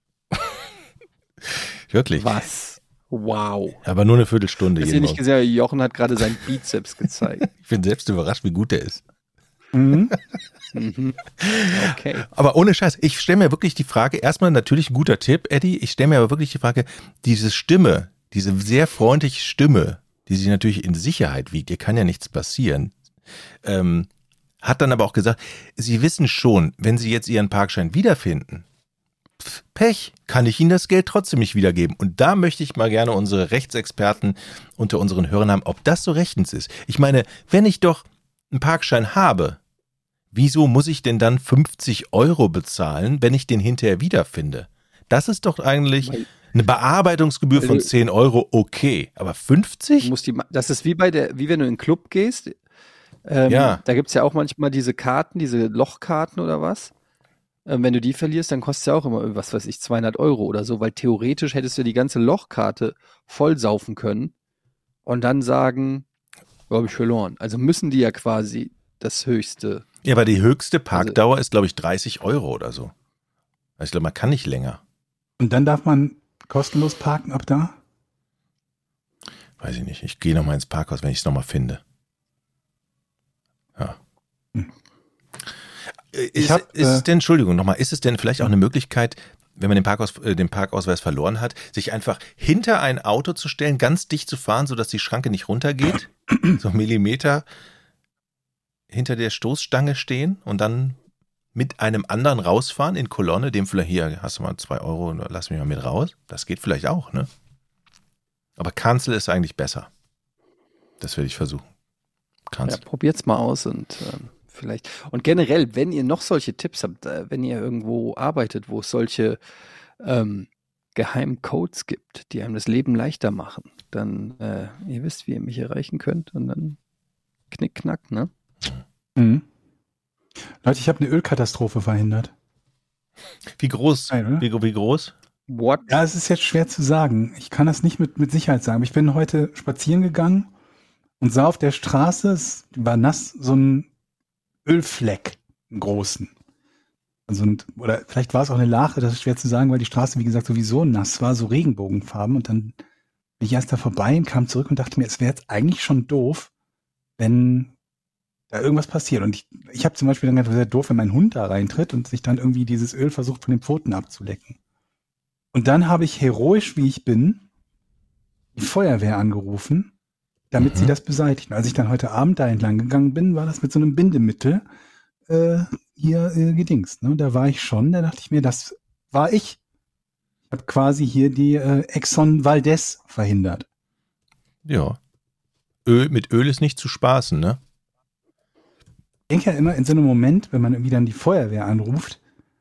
Wirklich. Was? Wow. Aber nur eine Viertelstunde. Hast ihr jeden nicht Morgen. gesehen, Jochen hat gerade seinen Bizeps gezeigt. Ich bin selbst überrascht, wie gut der ist. Mhm. Mhm. Okay. Aber ohne Scheiß, ich stelle mir wirklich die Frage, erstmal natürlich ein guter Tipp, Eddie, ich stelle mir aber wirklich die Frage, diese Stimme, diese sehr freundliche Stimme, die sich natürlich in Sicherheit wiegt, ihr kann ja nichts passieren, ähm, hat dann aber auch gesagt, Sie wissen schon, wenn Sie jetzt Ihren Parkschein wiederfinden, pf, Pech, kann ich Ihnen das Geld trotzdem nicht wiedergeben. Und da möchte ich mal gerne unsere Rechtsexperten unter unseren Hörern haben, ob das so rechtens ist. Ich meine, wenn ich doch einen Parkschein habe, wieso muss ich denn dann fünfzig Euro bezahlen, wenn ich den hinterher wiederfinde? Das ist doch eigentlich Weil- eine Bearbeitungsgebühr von Weil du- zehn Euro, okay. Aber fünfzig? Du musst die, ma- das ist wie bei der, wie wenn du in den Club gehst. Ähm, Ja. Da gibt es ja auch manchmal diese Karten, diese Lochkarten oder was. Ähm, wenn du die verlierst, dann kostet es ja auch immer, was weiß ich, zweihundert Euro oder so, weil theoretisch hättest du die ganze Lochkarte voll saufen können und dann sagen, habe ich verloren. Also müssen die ja quasi das höchste. Ja, aber die höchste Parkdauer ist, glaube ich, dreißig Euro oder so. Also ich glaube, man kann nicht länger. Und dann darf man kostenlos parken ab da? Weiß ich nicht. Ich gehe nochmal ins Parkhaus, wenn ich es nochmal finde. Ja. Hm. Ist, Ich hab, ist es äh, denn, Entschuldigung, nochmal, ist es denn vielleicht auch eine Möglichkeit, wenn man den, Parkaus, äh, den Parkausweis verloren hat, sich einfach hinter ein Auto zu stellen, ganz dicht zu fahren, sodass die Schranke nicht runtergeht, so Millimeter hinter der Stoßstange stehen und dann mit einem anderen rausfahren in Kolonne, dem vielleicht hier, hast du mal zwei Euro, lass mich mal mit raus. Das geht vielleicht auch, ne? Aber Cancel ist eigentlich besser. Das werde ich versuchen. Ja, Cancel. probiert's mal aus und ähm, vielleicht. Und generell, wenn ihr noch solche Tipps habt, äh, wenn ihr irgendwo arbeitet, wo es solche ähm, geheimen Codes gibt, die einem das Leben leichter machen, dann äh, ihr wisst, wie ihr mich erreichen könnt und dann knick, knack, ne? Mhm. Leute, ich habe eine Ölkatastrophe verhindert. Wie groß? Geil, oder? Wie, wie groß? What? Ja, es ist jetzt schwer zu sagen. Ich kann das nicht mit, mit Sicherheit sagen. Ich bin heute spazieren gegangen und sah auf der Straße, es war nass, so ein Ölfleck, einen großen. Also, und, oder vielleicht war es auch eine Lache, das ist schwer zu sagen, weil die Straße, wie gesagt, sowieso nass war, so Regenbogenfarben. Und dann bin ich erst da vorbei und kam zurück und dachte mir, es wäre jetzt eigentlich schon doof, wenn da irgendwas passiert. Und ich, ich habe zum Beispiel dann gedacht, es wäre doof, wenn mein Hund da reintritt und sich dann irgendwie dieses Öl versucht, von den Pfoten abzulecken. Und dann habe ich heroisch, wie ich bin, die Feuerwehr angerufen, damit mhm. sie das beseitigen. Als ich dann heute Abend da entlang gegangen bin, war das mit so einem Bindemittel äh, hier äh, gedingst. Ne? Da war ich schon, da dachte ich mir, das war ich. Ich habe quasi hier die äh, Exxon Valdez verhindert. Ja. Öl, mit Öl ist nicht zu spaßen, ne? Ich denke ja immer in so einem Moment, wenn man irgendwie dann die Feuerwehr anruft,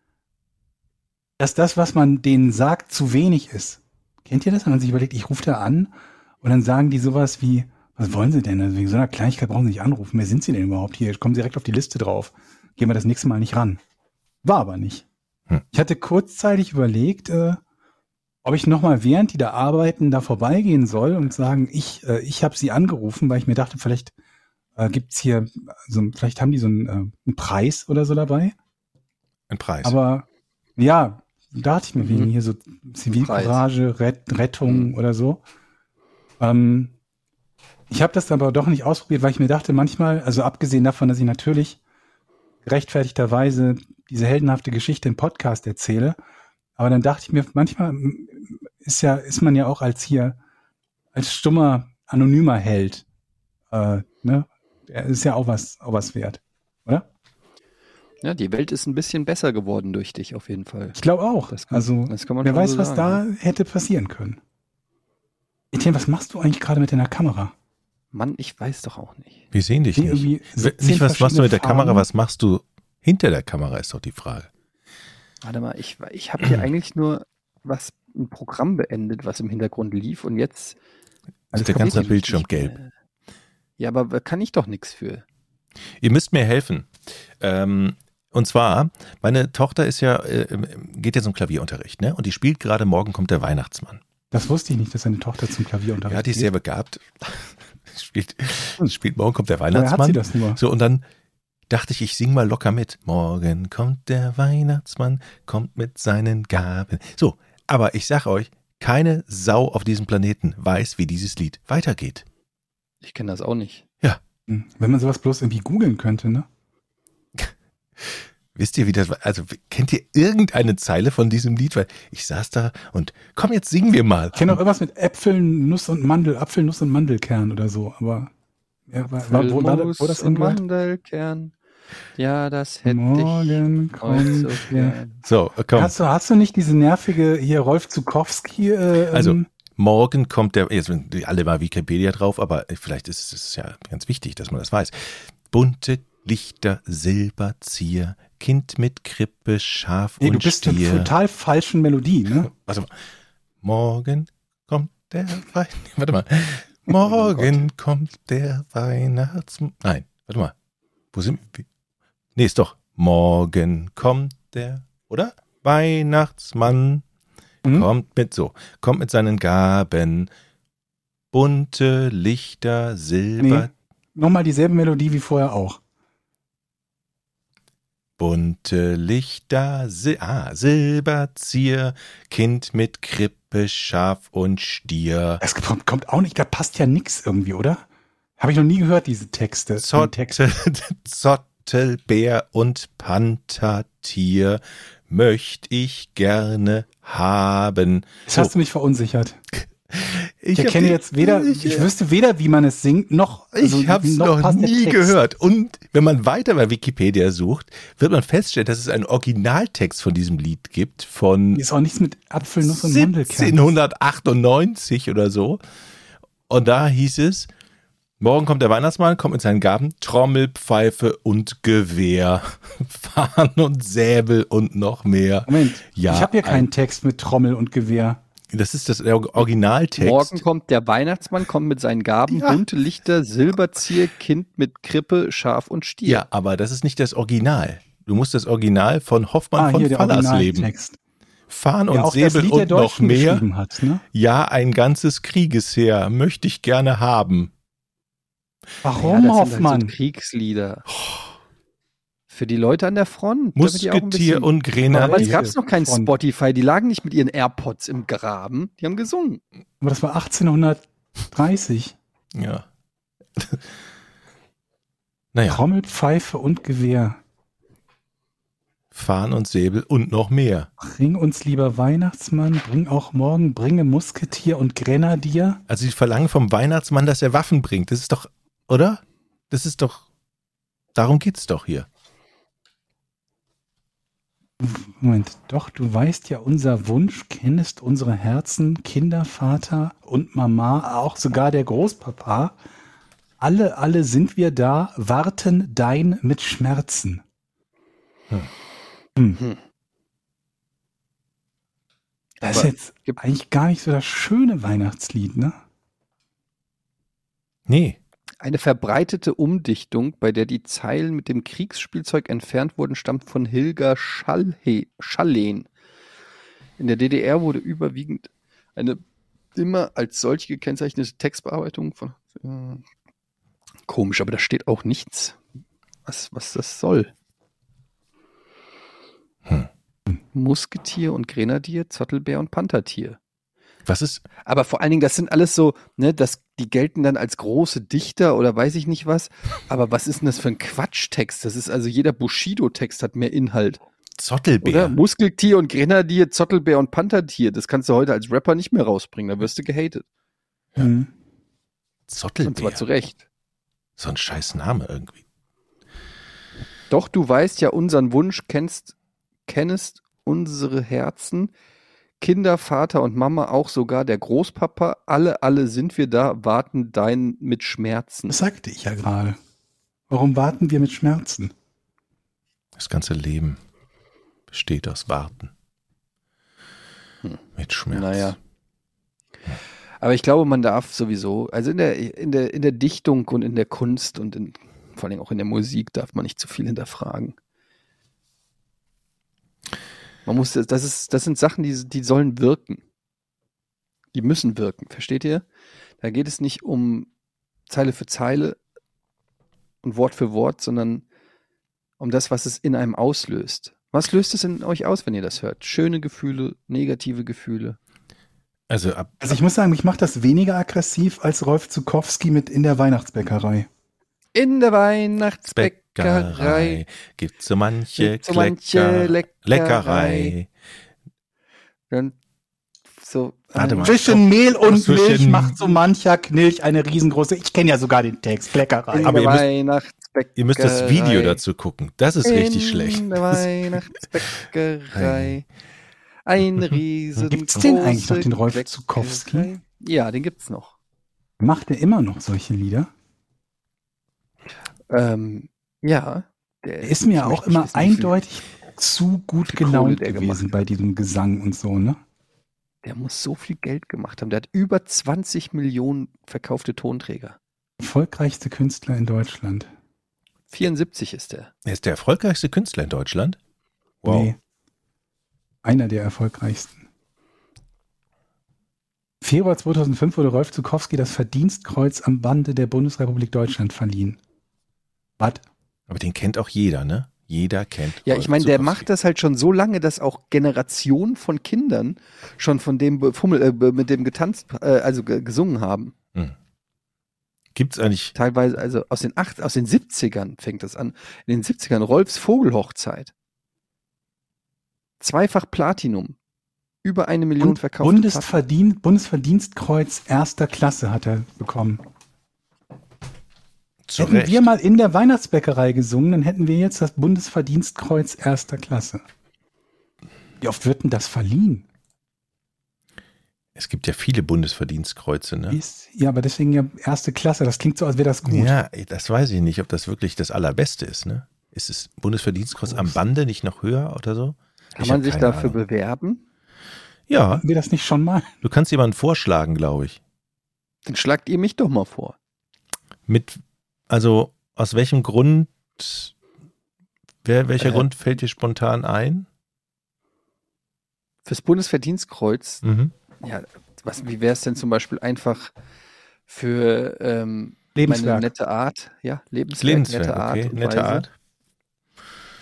dass das, was man denen sagt, zu wenig ist. Kennt ihr das? Wenn man sich überlegt, ich rufe da an und dann sagen die sowas wie, was wollen sie denn? Also wegen so einer Kleinigkeit brauchen sie nicht anrufen. Wer sind sie denn überhaupt hier? Kommen sie direkt auf die Liste drauf. Gehen wir das nächste Mal nicht ran. War aber nicht. Hm. Ich hatte kurzzeitig überlegt, äh, ob ich nochmal, während die da arbeiten, da vorbeigehen soll und sagen, ich, äh, ich habe sie angerufen, weil ich mir dachte, vielleicht äh, gibt's hier, so, vielleicht haben die so einen, äh, einen Preis oder so dabei. Ein Preis. Aber ja, da dachte ich mir, mhm. wegen hier so Zivilcourage, Ret- Rettung mhm. oder so. Ähm, ich habe das aber doch nicht ausprobiert, weil ich mir dachte, manchmal, also abgesehen davon, dass ich natürlich gerechtfertigterweise diese heldenhafte Geschichte im Podcast erzähle, aber dann dachte ich mir, manchmal ist ja, ist man ja auch als hier, als stummer, anonymer Held, äh, ne, er ist ja auch was, auch was wert, oder? Ja, die Welt ist ein bisschen besser geworden durch dich, auf jeden Fall. Ich glaube auch. Das kann, also, das kann man wer schon weiß, so was sagen, da hätte passieren können. Etienne, was machst du eigentlich gerade mit deiner Kamera? Mann, ich weiß doch auch nicht. Wir sehen dich Wie nicht. Nicht, was machst du mit der Farben? Kamera, was machst du hinter der Kamera, ist doch die Frage. Warte mal, ich, ich habe hier eigentlich nur was, ein Programm beendet, was im Hintergrund lief und jetzt ist der ganze Bildschirm gelb. Ja, aber da kann ich doch nichts für. Ihr müsst mir helfen. Ähm, und zwar, meine Tochter ist ja, äh, geht ja zum Klavierunterricht, ne? Und die spielt gerade Morgen kommt der Weihnachtsmann. Das wusste ich nicht, dass deine Tochter zum Klavierunterricht geht. Ja, die ist sehr begabt. spielt, spielt Morgen kommt der Weihnachtsmann. Woher hat sie das nur? So, und dann dachte ich, ich sing mal locker mit. Morgen kommt der Weihnachtsmann, kommt mit seinen Gaben. So, aber ich sag euch, keine Sau auf diesem Planeten weiß, wie dieses Lied weitergeht. Ich kenne das auch nicht. Ja. Wenn man sowas bloß irgendwie googeln könnte, ne? Wisst ihr, wie das war? Also, kennt ihr irgendeine Zeile von diesem Lied? Weil ich saß da und komm, jetzt singen wir mal. Ich kenne auch irgendwas mit Äpfeln, Nuss und Mandel, Apfel, Nuss und Mandelkern oder so, aber ja, war, war, wo, war, wo das und Mandelkern. Ja, das hätte Morgen ich kommt so gern. So, komm. Hast du, hast du nicht diese nervige hier Rolf Zukowski? Äh, also, morgen kommt der, jetzt sind alle mal Wikipedia drauf, aber vielleicht ist es ja ganz wichtig, dass man das weiß. Bunte Lichter, Silberzier, Kind mit Krippe, Schaf nee, und du bist Stier. in total falschen Melodie, ne? Warte mal. Morgen kommt der Weihnachtmann. Warte mal. Morgen oh kommt der Weihnachtsmann. Nein, warte mal. Wo sind wir? Nee, ist doch. Morgen kommt der, oder? Weihnachtsmann. Mhm. Kommt mit so. Kommt mit seinen Gaben. Bunte Lichter, Silber. Nee, nochmal dieselbe Melodie wie vorher auch. Bunte Lichter, Sil- ah, Silberzier, Kind mit Krippe, Schaf und Stier. Das kommt, kommt auch nicht, da passt ja nix irgendwie, oder? Habe ich noch nie gehört, diese Texte. Zottel, Zottel, Bär und Panthertier möchte ich gerne haben. Jetzt hast du mich verunsichert. Ich, ich kenne jetzt weder, ich, ich wüsste weder, wie man es singt, noch. Also ich habe es noch, noch nie gehört. Und wenn man weiter bei Wikipedia sucht, wird man feststellen, dass es einen Originaltext von diesem Lied gibt von ist auch nichts mit Apfel, Nuss und Mandelkern. siebzehnhundertachtundneunzig oder so. Und da hieß es: Morgen kommt der Weihnachtsmann, kommt mit seinen Gaben, Trommel, Pfeife und Gewehr, Fahnen und Säbel und noch mehr. Moment, ja, ich habe hier keinen Text mit Trommel und Gewehr. Das ist das der Originaltext. Morgen kommt der Weihnachtsmann, kommt mit seinen Gaben, ja. Bunte Lichter, Silberzier, Kind mit Krippe, Schaf und Stier. Ja, aber das ist nicht das Original. Du musst das Original von Hoffmann ah, von hier, Fallersleben. Fahnen ja, und Säbel Lied, und noch mehr. Hat, ne? Ja, ein ganzes Kriegesheer möchte ich gerne haben. Warum, ja, das Hoffmann? Sind halt so Kriegslieder. Für die Leute an der Front. damit die auch ein Musketier bisschen- und Aber damals Grenadier. gab es noch kein Front. Spotify. Die lagen nicht mit ihren AirPods im Graben. Die haben gesungen. Aber das war achtzehnhundertdreißig. Ja. Naja, Trommel, Pfeife und Gewehr. Fahnen und Säbel und noch mehr. Bring uns, lieber Weihnachtsmann, bring auch morgen, bringe Musketier und Grenadier. Also die verlangen vom Weihnachtsmann, dass er Waffen bringt. Das ist doch, oder? Das ist doch, darum geht's doch hier. Moment, doch, du weißt ja unser Wunsch, kennest unsere Herzen, Kinder, Vater und Mama, auch sogar der Großpapa. Alle, alle sind wir da, warten dein mit Schmerzen. Hm. Hm. Hm. Das Aber ist jetzt gibt- eigentlich gar nicht so das schöne Weihnachtslied, ne? Nee, Eine verbreitete Umdichtung, bei der die Zeilen mit dem Kriegsspielzeug entfernt wurden, stammt von Hilger Schallhe Schallen. In der D D R wurde überwiegend eine immer als solche gekennzeichnete Textbearbeitung von. Äh, komisch, aber da steht auch nichts, was, was das soll. Hm. Musketier und Grenadier, Zottelbär und Panthertier. was ist, Aber vor allen Dingen, das sind alles so, ne, das, die gelten dann als große Dichter oder weiß ich nicht was. Aber was ist denn das für ein Quatschtext? Das ist also jeder Bushido-Text hat mehr Inhalt. Zottelbär? Oder? Muskeltier und Grenadier, Zottelbär und Panthertier. Das kannst du heute als Rapper nicht mehr rausbringen. Da wirst du gehatet. Hm. Und zwar Zottelbär? zu Recht. So ein scheiß Name irgendwie. Doch du weißt ja unseren Wunsch, kennst, kennest unsere Herzen. Kinder, Vater und Mama, auch sogar der Großpapa. Alle, alle sind wir da, warten dein mit Schmerzen. Das sagte ich ja gerade. Warum warten wir mit Schmerzen? Das ganze Leben besteht aus Warten. Hm. Mit Schmerz. Naja. Aber ich glaube, man darf sowieso, also in der, in der, in der Dichtung und in der Kunst und in, vor allem auch in der Musik darf man nicht zu viel hinterfragen. Man muss, das ist, das sind Sachen, die, die sollen wirken. Die müssen wirken, versteht ihr? Da geht es nicht um Zeile für Zeile und Wort für Wort, sondern um das, was es in einem auslöst. Was löst es in euch aus, wenn ihr das hört? Schöne Gefühle, negative Gefühle. Also ab, Also ich muss sagen, ich mache das weniger aggressiv als Rolf Zukowski mit In der Weihnachtsbäckerei. In der Weihnachtsbäckerei Bäckerei gibt's so manche, gibt's so manche Lecker- Leckerei. Leckerei. Dann so. Warte ähm, mal. Zwischen Mehl und Zwischen- Milch macht so mancher Knilch eine riesengroße, ich kenne ja sogar den Text, Bäckerei. In Aber der ihr müsst- Weihnachtsbäckerei. Ihr müsst das Video dazu gucken. Das ist richtig schlecht. In der Weihnachtsbäckerei. Ein riesen Gibt's den eigentlich noch, den Rolf Zukowski? Ja, den gibt's noch. Macht er immer noch solche Lieder? Ähm, ja. Er ist mir ich auch möchte immer nicht wissen, wie viel- eindeutig zu gut viel Kohle gelaunt der gewesen gemacht bei diesem Gesang und so, ne? Der muss so viel Geld gemacht haben. Der hat über zwanzig Millionen verkaufte Tonträger. Erfolgreichste Künstler in Deutschland. vierundsiebzig ist der. Er ist der erfolgreichste Künstler in Deutschland. Wow. Nee. Einer der erfolgreichsten. Februar zweitausendfünf wurde Rolf Zukowski das Verdienstkreuz am Bande der Bundesrepublik Deutschland verliehen. Was? Aber den kennt auch jeder, ne? Jeder kennt. Ja, Rolf ich meine, der Zukowski. macht das halt schon so lange, dass auch Generationen von Kindern schon von dem Befummel, äh, be- mit dem getanzt, äh, also ge- gesungen haben. Hm. Gibt's eigentlich, Teilweise, also aus den acht, aus den siebzigern fängt das an. In den siebzigern Rolfs Vogelhochzeit. Zweifach Platinum. Über eine Million Und verkaufte Platten. Bundesverdien Bundesverdienstkreuz erster Klasse hat er bekommen. zu Hätten Recht. wir mal in der Weihnachtsbäckerei gesungen, dann hätten wir jetzt das Bundesverdienstkreuz erster Klasse. Wie oft wird denn das verliehen? Es gibt ja viele Bundesverdienstkreuze, ne? Ist, ja, aber deswegen ja erste Klasse. Das klingt so, als wäre das gut. Ja, das weiß ich nicht, ob das wirklich das Allerbeste ist, ne? Ist das Bundesverdienstkreuz am Bande nicht noch höher oder so? Kann Ich man hab sich keine dafür Ahnung. bewerben? Ja, Hatten wir das nicht schon mal? du kannst jemanden vorschlagen, glaube ich. Dann schlagt ihr mich doch mal vor. Mit, also aus welchem Grund, wer, welcher Äh. Grund fällt dir spontan ein? Fürs Bundesverdienstkreuz, Mhm. ja, was, wie wäre es denn zum Beispiel einfach für ähm, meine Lebenswerk. nette Art, ja, Lebenswerk, Lebenswerk, nette Art okay, und nette Weise. Art.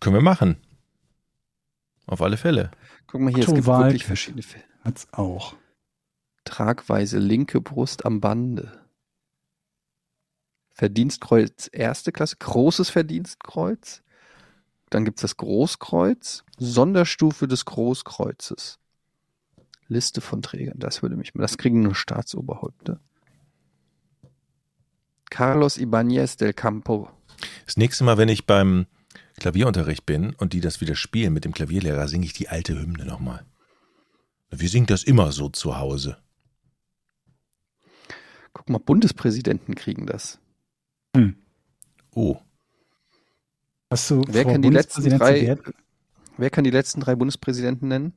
Können wir machen. Auf alle Fälle. Guck mal hier, es gibt Otto wirklich Walkes verschiedene Fälle. hat's auch. Tragweise, linke Brust am Bande. Verdienstkreuz erste Klasse, großes Verdienstkreuz. Dann gibt es das Großkreuz, Sonderstufe des Großkreuzes. Liste von Trägern, das würde mich, das kriegen nur Staatsoberhäupter. Carlos Ibáñez del Campo. Das nächste Mal, wenn ich beim Klavierunterricht bin und die das wieder spielen mit dem Klavierlehrer, singe ich die alte Hymne nochmal. Wir singen das immer so zu Hause. Guck mal, Bundespräsidenten kriegen das. Hm. Oh. Hast du Wer vor, kann, die letzten Bundespräsident zu drei, werden? wer kann die letzten drei Bundespräsidenten nennen?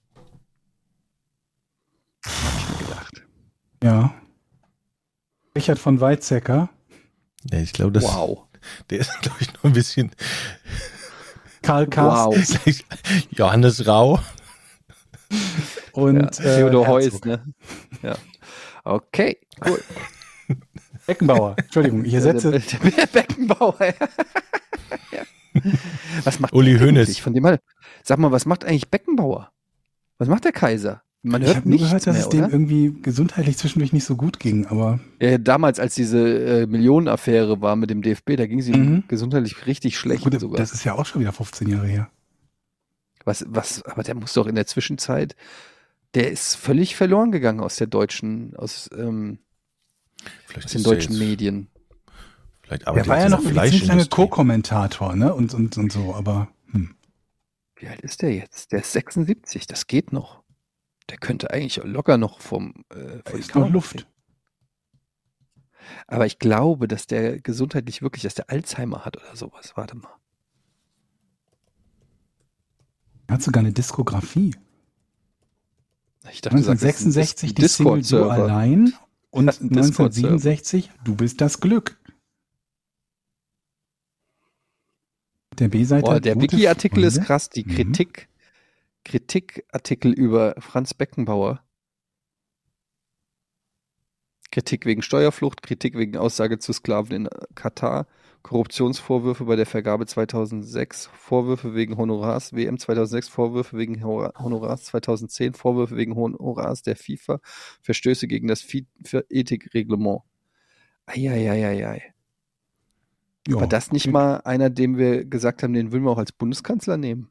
Hab ich mir gedacht. Ja. Richard von Weizsäcker, Ja, ich glaube, das, Wow. der ist, glaube ich, noch ein bisschen. Karl Carstens Wow. Johannes Rau. und Ja, äh, Theodor Heuss, Herzog. ne? Ja. Okay, cool. Beckenbauer. Entschuldigung, ich ersetze. Der, der Beckenbauer. Ja. Was macht Uli der Hoeneß. eigentlich? Von dem mal, sag mal, was macht eigentlich Beckenbauer? Was macht der Kaiser? Man Ich hört habe nur nichts gehört, dass mehr, es dem oder? irgendwie gesundheitlich zwischendurch nicht so gut ging, aber Ja, damals, als diese äh, Millionenaffäre war mit dem D F B, da ging es ihm Mhm. gesundheitlich richtig schlecht gut, sogar. das ist ja auch schon wieder fünfzehn Jahre her. Was, was, aber der muss doch in der Zwischenzeit, der ist völlig verloren gegangen aus der deutschen, aus, ähm, Vielleicht aus den ist er deutschen jetzt- Medien. Vielleicht Er arbeitet war ja er noch in der ziemlich lange Fleischindustrie. Co-Kommentator, ne? Und, und, und so, aber hm. Wie alt ist der jetzt? Der ist sechsundsiebzig, das geht noch. Der könnte eigentlich locker noch vom äh, da vor die ist noch Kamera Luft. treten. Aber ich glaube, dass der gesundheitlich wirklich, dass der Alzheimer hat oder sowas. Warte mal. Er hat sogar eine Diskografie. Ich dachte, du sagst, das ist ein neunzehnhundertsechsundsechzig die Dis- Single Du Discord-Server. allein und Das ist ein Discord-Server. neunzehnhundertsiebenundsechzig Du bist das Glück. Der B-Seite Boah, hat der gute Wiki-Artikel ist Freunde. krass. Die Mhm. Kritik, Kritikartikel über Franz Beckenbauer. Kritik wegen Steuerflucht, Kritik wegen Aussage zu Sklaven in Katar, Korruptionsvorwürfe bei der Vergabe zweitausendsechs, Vorwürfe wegen Honorars W M zweitausendsechs, Vorwürfe wegen Hor- Honorars zweitausendzehn, Vorwürfe wegen Honorars der FIFA, Verstöße gegen das FIFA-Ethikreglement. Eieieiei. Ja. War das nicht mal einer, dem wir gesagt haben, den würden wir auch als Bundeskanzler nehmen?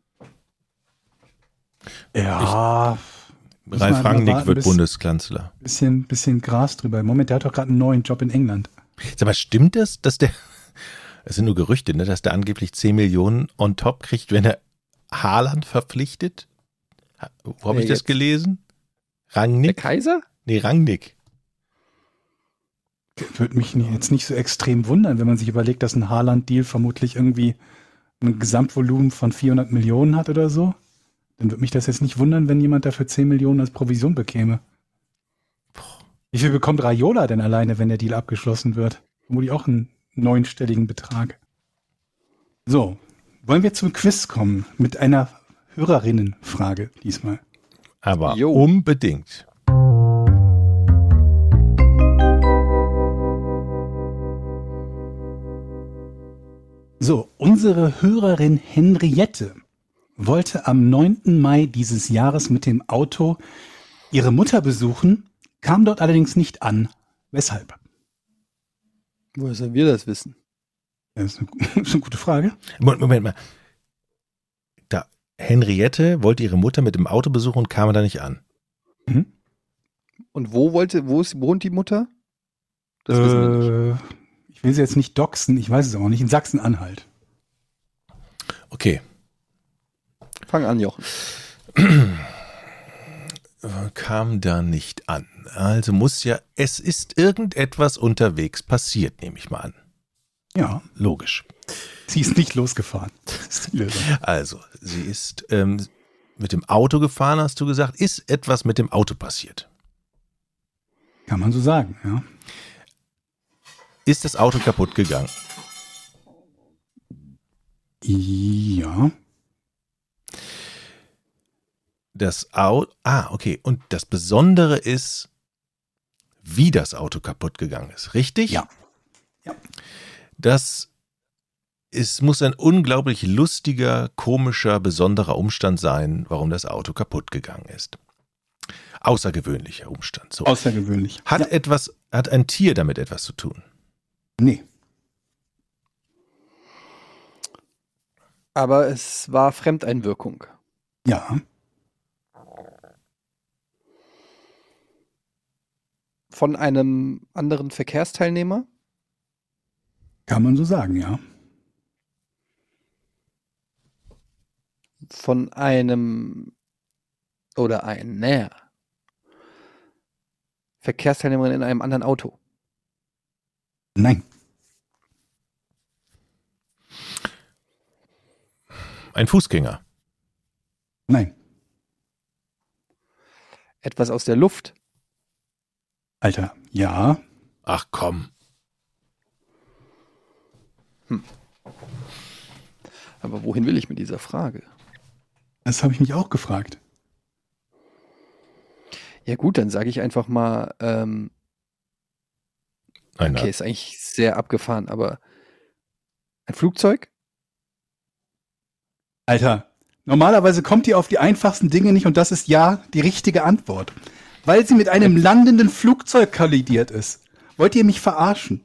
Ja, Muss Ralf man mal Rangnick warten, wird bis- Bundeskanzler. bisschen, bisschen Gras drüber. Moment, der hat doch gerade einen neuen Job in England. Sag mal, stimmt das, dass der, es sind nur Gerüchte, ne, dass der angeblich zehn Millionen on top kriegt, wenn er Haaland verpflichtet? Ha- Wo habe Wer ich das jetzt? gelesen? Der Rangnick? Kaiser? Nee, Rangnick. Würde mich nie- jetzt nicht so extrem wundern, wenn man sich überlegt, dass ein Haaland-Deal vermutlich irgendwie ein Gesamtvolumen von vierhundert Millionen hat oder so. Dann würde mich das jetzt nicht wundern, wenn jemand dafür zehn Millionen als Provision bekäme. Wie viel bekommt Raiola denn alleine, wenn der Deal abgeschlossen wird? Vermutlich auch einen neunstelligen Betrag. So, wollen wir zum Quiz kommen mit einer Hörerinnenfrage diesmal. Aber Jo. unbedingt. So, unsere Hörerin Henriette wollte am neunten Mai dieses Jahres mit dem Auto ihre Mutter besuchen, kam dort allerdings nicht an. Weshalb? Woher sollen wir das wissen? Das ist eine, das ist eine gute Frage. Moment, Moment mal. Da, Henriette wollte ihre Mutter mit dem Auto besuchen und kam da nicht an. Mhm. Und wo wollte, wo ist, wohnt die Mutter? Das wissen wir nicht. Äh, ich will sie jetzt nicht doxen, ich weiß es auch nicht. In Sachsen-Anhalt. Okay. Fang an, Jochen. Kam da nicht an. Also muss ja, es ist irgendetwas unterwegs passiert, nehme ich mal an. Ja, Logisch. sie ist nicht losgefahren. Das ist die Lösung. Also, sie ist ähm, mit dem Auto gefahren, hast du gesagt. Ist etwas mit dem Auto passiert? Kann man so sagen, ja. Ist das Auto kaputt gegangen? Ja. Das Auto, ah, okay. Und das Besondere ist, wie das Auto kaputt gegangen ist, richtig? Ja. Ja. Das es muss ein unglaublich lustiger, komischer, besonderer Umstand sein, warum das Auto kaputt gegangen ist. Außergewöhnlicher Umstand. So. Außergewöhnlich. Hat Ja. etwas, hat ein Tier damit etwas zu tun? Nee. Aber es war Fremdeinwirkung. Ja. Von einem anderen Verkehrsteilnehmer? Kann man so sagen, ja. Von einem oder einer Verkehrsteilnehmerin in einem anderen Auto. Nein. Ein Fußgänger. Nein. Etwas aus der Luft. Alter, ja. Ach komm. Aber wohin will ich mit dieser Frage? Das habe ich mich auch gefragt. Ja gut, dann sage ich einfach mal, ähm, Ein, okay, ist eigentlich sehr abgefahren, aber ein Flugzeug? Alter, normalerweise kommt ihr auf die einfachsten Dinge nicht und das ist ja die richtige Antwort. Weil sie mit einem landenden Flugzeug kollidiert ist. Wollt ihr mich verarschen?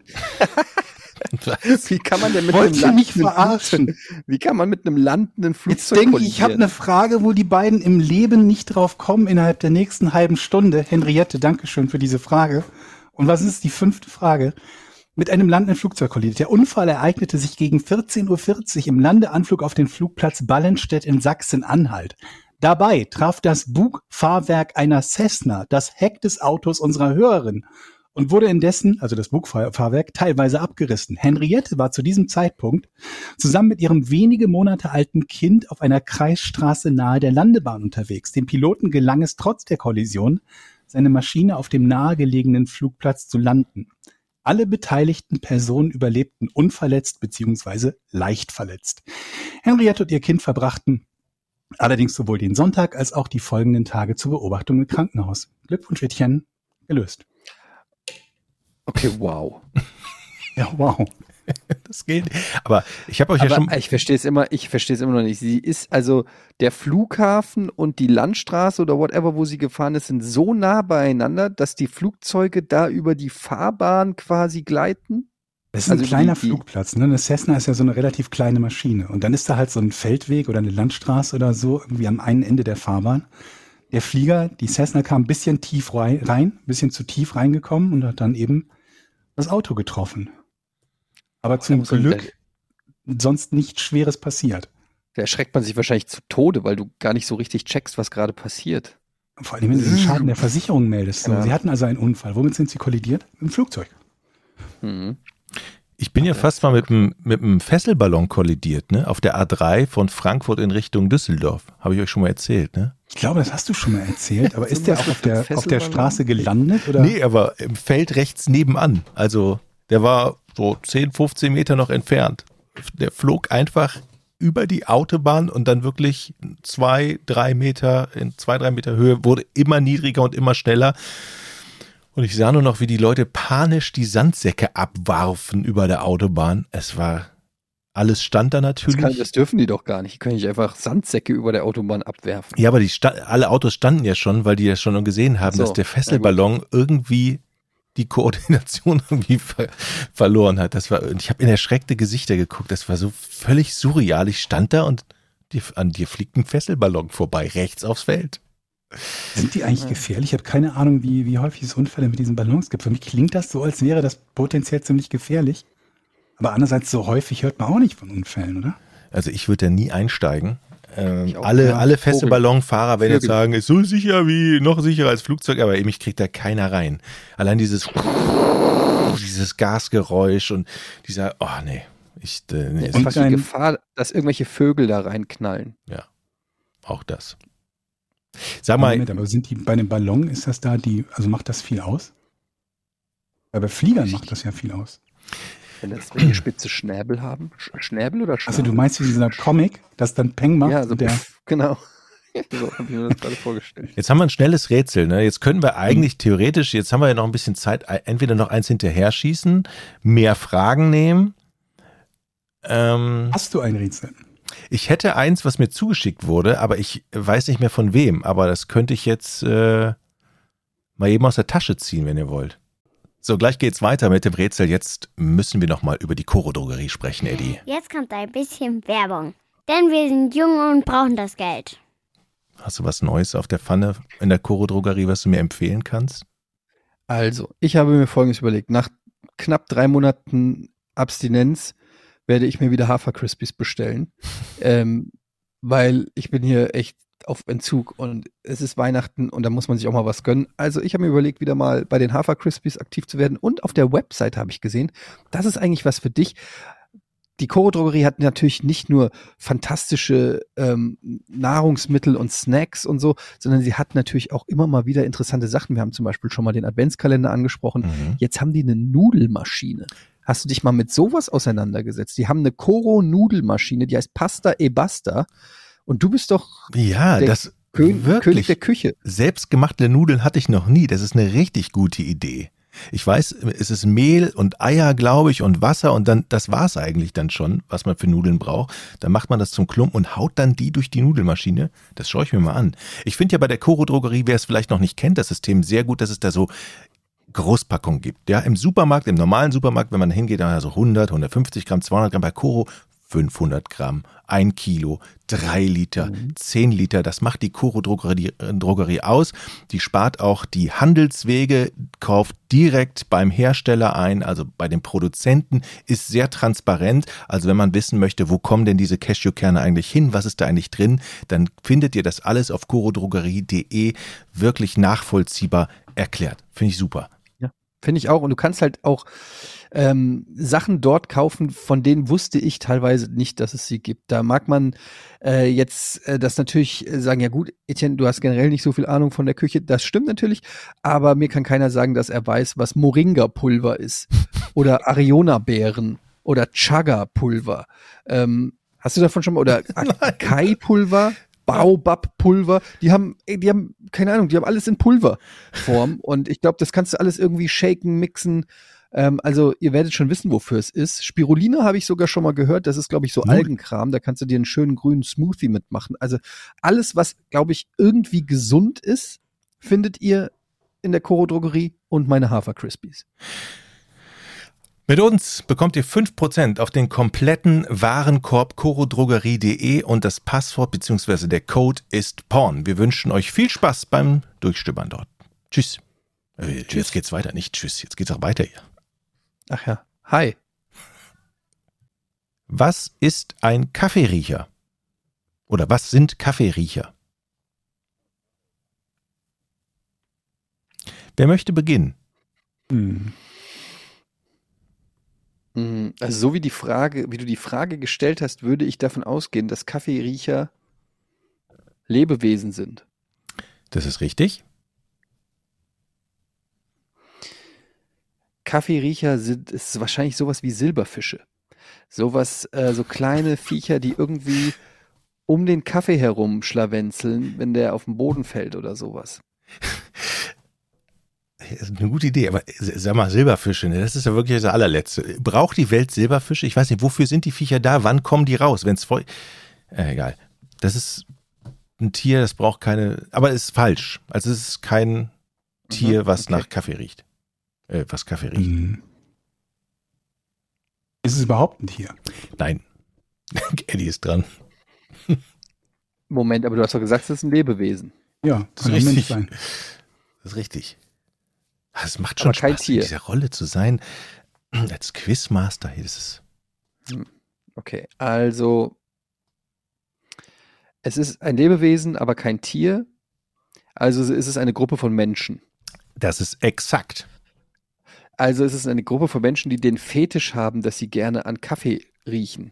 Wie kann man denn mit Wollt einem ihr mich landenden verarschen? Flugzeug, wie kann man mit einem landenden Jetzt Flugzeug denke ich, ich habe kollidieren? eine Frage, wo die beiden im Leben nicht drauf kommen innerhalb der nächsten halben Stunde. Henriette, Dankeschön für diese Frage. Und was ist die fünfte Frage? Mit einem landenden Flugzeug kollidiert. Der Unfall ereignete sich gegen vierzehn Uhr vierzig im Landeanflug auf den Flugplatz Ballenstedt in Sachsen-Anhalt. Dabei traf das Bugfahrwerk einer Cessna das Heck des Autos unserer Hörerin und wurde indessen, also das Bugfahrwerk, teilweise abgerissen. Henriette war zu diesem Zeitpunkt zusammen mit ihrem wenige Monate alten Kind auf einer Kreisstraße nahe der Landebahn unterwegs. Dem Piloten gelang es trotz der Kollision, seine Maschine auf dem nahegelegenen Flugplatz zu landen. Alle beteiligten Personen überlebten unverletzt bzw. leicht verletzt. Henriette und ihr Kind verbrachten allerdings sowohl den Sonntag als auch die folgenden Tage zur Beobachtung im Krankenhaus. Glückwunsch, Etienne, gelöst. Okay, wow. Ja, wow. Das geht. Aber ich habe euch Aber ja schon. ich verstehe es immer, ich verstehe es immer noch nicht. Sie ist also der Flughafen und die Landstraße oder whatever, wo sie gefahren ist, sind so nah beieinander, dass die Flugzeuge da über die Fahrbahn quasi gleiten. Das ist Also ein kleiner die- die- Flugplatz, ne? Eine Cessna ist ja so eine relativ kleine Maschine. Und dann ist da halt so ein Feldweg oder eine Landstraße oder so, irgendwie am einen Ende der Fahrbahn. Der Flieger, die Cessna kam ein bisschen tief rei- rein, ein bisschen zu tief reingekommen und hat dann eben das Auto getroffen. Aber zum muss man- Glück sonst nichts Schweres passiert. Da erschreckt man sich wahrscheinlich zu Tode, weil du gar nicht so richtig checkst, was gerade passiert. Vor allem, wenn du den Schaden der Versicherung meldest. So, Ja. Sie hatten also einen Unfall. Womit sind Sie kollidiert? Mit dem Flugzeug. Mhm. Ich bin ja fast mal mit einem mit einem Fesselballon kollidiert, ne? Auf der A drei von Frankfurt in Richtung Düsseldorf. Habe ich euch schon mal erzählt, ne? Ich glaube, das hast du schon mal erzählt. Aber So ist der was auch mit auf der, auf der Fesselballon? Straße gelandet? Oder? Nee, aber im Feld rechts nebenan. Also der war so zehn, fünfzehn Meter noch entfernt. Der flog einfach über die Autobahn und dann wirklich zwei, drei Meter, in zwei, drei Meter Höhe, wurde immer niedriger und immer schneller. Und ich sah nur noch, wie die Leute panisch die Sandsäcke abwarfen über der Autobahn. Es war, alles stand da Das, kann, natürlich. das dürfen die doch gar nicht. Die können nicht einfach Sandsäcke über der Autobahn abwerfen. Ja, aber die sta- alle Autos standen ja schon, weil die ja schon gesehen haben, So, dass der na Fesselballon irgendwie die Koordination irgendwie ver verloren hat. Das war, und ich habe in erschreckte Gesichter geguckt. Das war so völlig surreal. Ich stand da und die, an dir fliegt ein Fesselballon vorbei, rechts aufs Feld. Sind die eigentlich gefährlich? Ich habe keine Ahnung, wie, wie häufig es Unfälle mit diesen Ballons gibt. Für mich klingt das so, als wäre das potenziell ziemlich gefährlich. Aber andererseits, so häufig hört man auch nicht von Unfällen, oder? Also ich würde da nie einsteigen. Ähm, Ich auch, alle, ja. alle Vogel. Fesselballonfahrer werden jetzt Vögel. sagen, ist so sicher wie, noch sicherer als Flugzeug, aber mich kriegt da keiner rein. Allein dieses, dieses Gasgeräusch und dieser, oh nee. Ich, äh, nee, Es Und ist die ein- Gefahr, dass irgendwelche Vögel da reinknallen. ja, auch das. Sag mal, Moment, aber sind die bei einem Ballon, ist das da die, also macht das viel aus? Weil bei Fliegern macht das ja viel aus. Wenn das wenn die spitze Schnäbel haben. Sch Schnäbel oder Schnabel? Also du meinst wie dieser Comic, das dann Peng macht? Ja, so und der, pff, genau. So habe ich mir das gerade vorgestellt. jetzt haben wir ein schnelles Rätsel. Ne? Jetzt können wir eigentlich theoretisch, jetzt haben wir ja noch ein bisschen Zeit, entweder noch eins hinterher schießen, mehr Fragen nehmen. Ähm, Hast du ein Rätsel? ich hätte eins, was mir zugeschickt wurde, aber ich weiß nicht mehr von wem. Aber das könnte ich jetzt äh, mal eben aus der Tasche ziehen, wenn ihr wollt. So, gleich geht's weiter mit dem Rätsel. Jetzt müssen wir nochmal über die Koro-Drogerie sprechen, Eddie. Jetzt kommt ein bisschen Werbung. Denn wir sind jung und brauchen das Geld. Hast du was Neues auf der Pfanne in der Koro-Drogerie, was du mir empfehlen kannst? Also, ich habe mir Folgendes überlegt. Nach knapp drei Monaten Abstinenz werde ich mir wieder Hafer-Crispies bestellen. ähm, weil ich bin hier echt auf Entzug und es ist Weihnachten und da muss man sich auch mal was gönnen. Also ich habe mir überlegt, wieder mal bei den Hafer-Crispies aktiv zu werden und auf der Website habe ich gesehen, das ist eigentlich was für dich. Die Koro-Drogerie hat natürlich nicht nur fantastische ähm, Nahrungsmittel und Snacks und so, sondern sie hat natürlich auch immer mal wieder interessante Sachen. Wir haben zum Beispiel schon mal den Adventskalender angesprochen. Mhm. Jetzt haben die eine Nudelmaschine. Hast du dich mal mit sowas auseinandergesetzt? Die haben eine Koro-Nudelmaschine, die heißt Pasta e Basta. Und du bist doch Ja, der das König, wirklich. König der Küche. Selbstgemachte Nudeln hatte ich noch nie. Das ist eine richtig gute Idee. Ich weiß, es ist Mehl und Eier, glaube ich, und Wasser und dann, das war's eigentlich dann schon, was man für Nudeln braucht. Dann macht man das zum Klumpen und haut dann die durch die Nudelmaschine. Das schaue ich mir mal an. Ich finde ja bei der Koro-Drogerie, wer es vielleicht noch nicht kennt, das System sehr gut, dass es da so Großpackungen gibt. Ja, im Supermarkt, im normalen Supermarkt, wenn man hingeht, dann so hundert, hundertfünfzig Gramm, zweihundert Gramm, bei Koro fünfhundert Gramm, ein Kilo, drei Liter, zehn Liter. Das macht die Koro-Drogerie Drogerie aus. Die spart auch die Handelswege, kauft direkt beim Hersteller ein, also bei den Produzenten, ist sehr transparent. Also wenn man wissen möchte, wo kommen denn diese Cashewkerne eigentlich hin, was ist da eigentlich drin, dann findet ihr das alles auf korodrogerie punkt de wirklich nachvollziehbar erklärt. Finde ich super. Finde ich auch. Und du kannst halt auch ähm, Sachen dort kaufen, von denen wusste ich teilweise nicht, dass es sie gibt. Da mag man äh, jetzt äh, das natürlich sagen, ja gut, Etienne, du hast generell nicht so viel Ahnung von der Küche. Das stimmt natürlich, aber mir kann keiner sagen, dass er weiß, was Moringa-Pulver ist oder Ariona-Beeren oder Chaga-Pulver. Ähm, hast du davon schon mal, oder Acai-Pulver? Baobab-Pulver, die haben, ey, die haben, keine Ahnung, die haben alles in Pulverform und ich glaube, das kannst du alles irgendwie shaken, mixen, ähm, also ihr werdet schon wissen, wofür es ist. Spirulina habe ich sogar schon mal gehört, das ist, glaube ich, so Algenkram, da kannst du dir einen schönen grünen Smoothie mitmachen. Also alles, was, glaube ich, irgendwie gesund ist, findet ihr in der Koro-Drogerie und meine Hafer-Crispies. Mit uns bekommt ihr fünf Prozent auf den kompletten Warenkorb korodrogerie punkt de und das Passwort bzw. der Code ist Porn. Wir wünschen euch viel Spaß beim Durchstöbern dort. Tschüss. Äh, Tschüss. Jetzt geht's weiter, nicht tschüss, jetzt geht's auch weiter hier. Ach ja, hi. Was ist ein Kaffeeriecher? Oder was sind Kaffeeriecher? Wer möchte beginnen? Hm. Also so wie die Frage, wie du die Frage gestellt hast, würde ich davon ausgehen, dass Kaffeeriecher Lebewesen sind. Das ist richtig. Kaffeeriecher sind ist wahrscheinlich sowas wie Silberfische. Sowas, äh, so kleine Viecher, die irgendwie um den Kaffee herum schlawenzeln, wenn der auf den Boden fällt oder sowas. Das ist eine gute Idee, aber sag mal, Silberfische, ne? Das ist ja wirklich das allerletzte. Braucht die Welt Silberfische? Ich weiß nicht, wofür sind die Viecher da? Wann kommen die raus? Wenn es voll. Äh, egal. Das ist ein Tier, das braucht keine. Aber es ist falsch. Also es ist kein Tier, Mhm, was okay. nach Kaffee riecht. Äh, was Kaffee riecht. Hm. Ist es überhaupt ein Tier? Nein. Eddie ist dran. Moment, aber du hast doch gesagt, es ist ein Lebewesen. Ja, Das kann ist ein Mensch richtig. sein. Das ist richtig. Es macht schon Aber kein Spaß, Tier. in dieser Rolle zu sein. Als Quizmaster. Hier, das ist. Okay, also es ist ein Lebewesen, aber kein Tier. Also ist es eine Gruppe von Menschen. Das ist exakt. Also ist es eine Gruppe von Menschen, die den Fetisch haben, dass sie gerne an Kaffee riechen.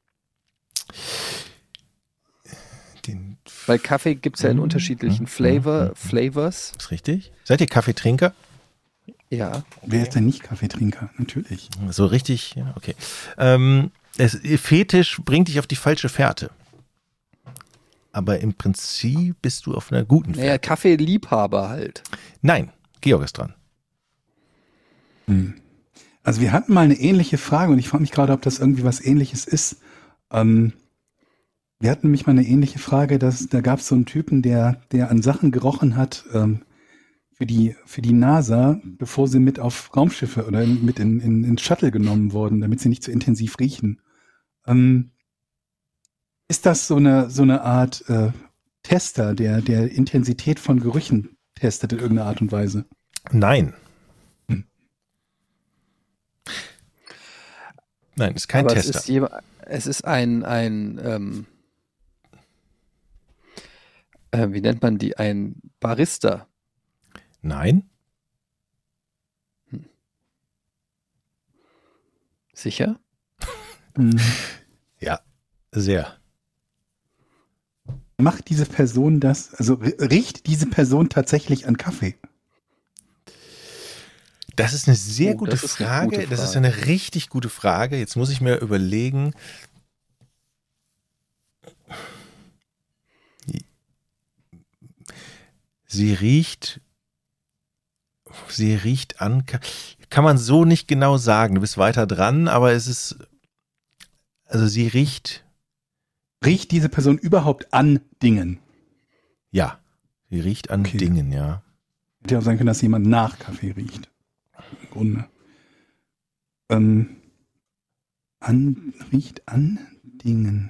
Den, Weil Kaffee gibt es ja in Mhm, unterschiedlichen mhm, Flavor, mhm. Flavors. ist richtig. Seid ihr Kaffeetrinker? Ja. Wer ist denn nicht Kaffeetrinker? Natürlich. So richtig, ja, okay. Ähm, es, Fetisch bringt dich auf die falsche Fährte. Aber im Prinzip bist du auf einer guten Fährte. Naja, Kaffeeliebhaber halt. Nein, Georg ist dran. Hm. Also wir hatten mal eine ähnliche Frage und ich frage mich gerade, ob das irgendwie was Ähnliches ist. Ähm, wir hatten nämlich mal eine ähnliche Frage, dass da gab es so einen Typen, der, der an Sachen gerochen hat ähm, für die für die NASA, bevor sie mit auf Raumschiffe oder mit in, in, in Shuttle genommen wurden, damit sie nicht so intensiv riechen. Ähm, ist das so eine so eine Art äh, Tester, der der Intensität von Gerüchen testet in irgendeiner Art und Weise? Nein. Nein, ist kein Aber Tester. Es ist, je, es ist ein, ein ähm, äh, wie nennt man die? Ein Barista. Nein. Sicher? Mhm. Ja, sehr. Macht diese Person das, also riecht diese Person tatsächlich an Kaffee? Das ist eine sehr Oh, gute, das ist eine Frage. gute Das ist Frage. eine richtig gute Frage. Jetzt muss ich mir überlegen. Sie riecht, sie riecht an, kann man so nicht genau sagen. Du bist weiter dran, aber es ist, also sie riecht, Riecht diese Person überhaupt an Dingen? ja, sie riecht an Okay. Dingen, ja. Hätte ja auch sein können, dass jemand nach Kaffee riecht. Im Grunde. Ähm, an, riecht an Dingen.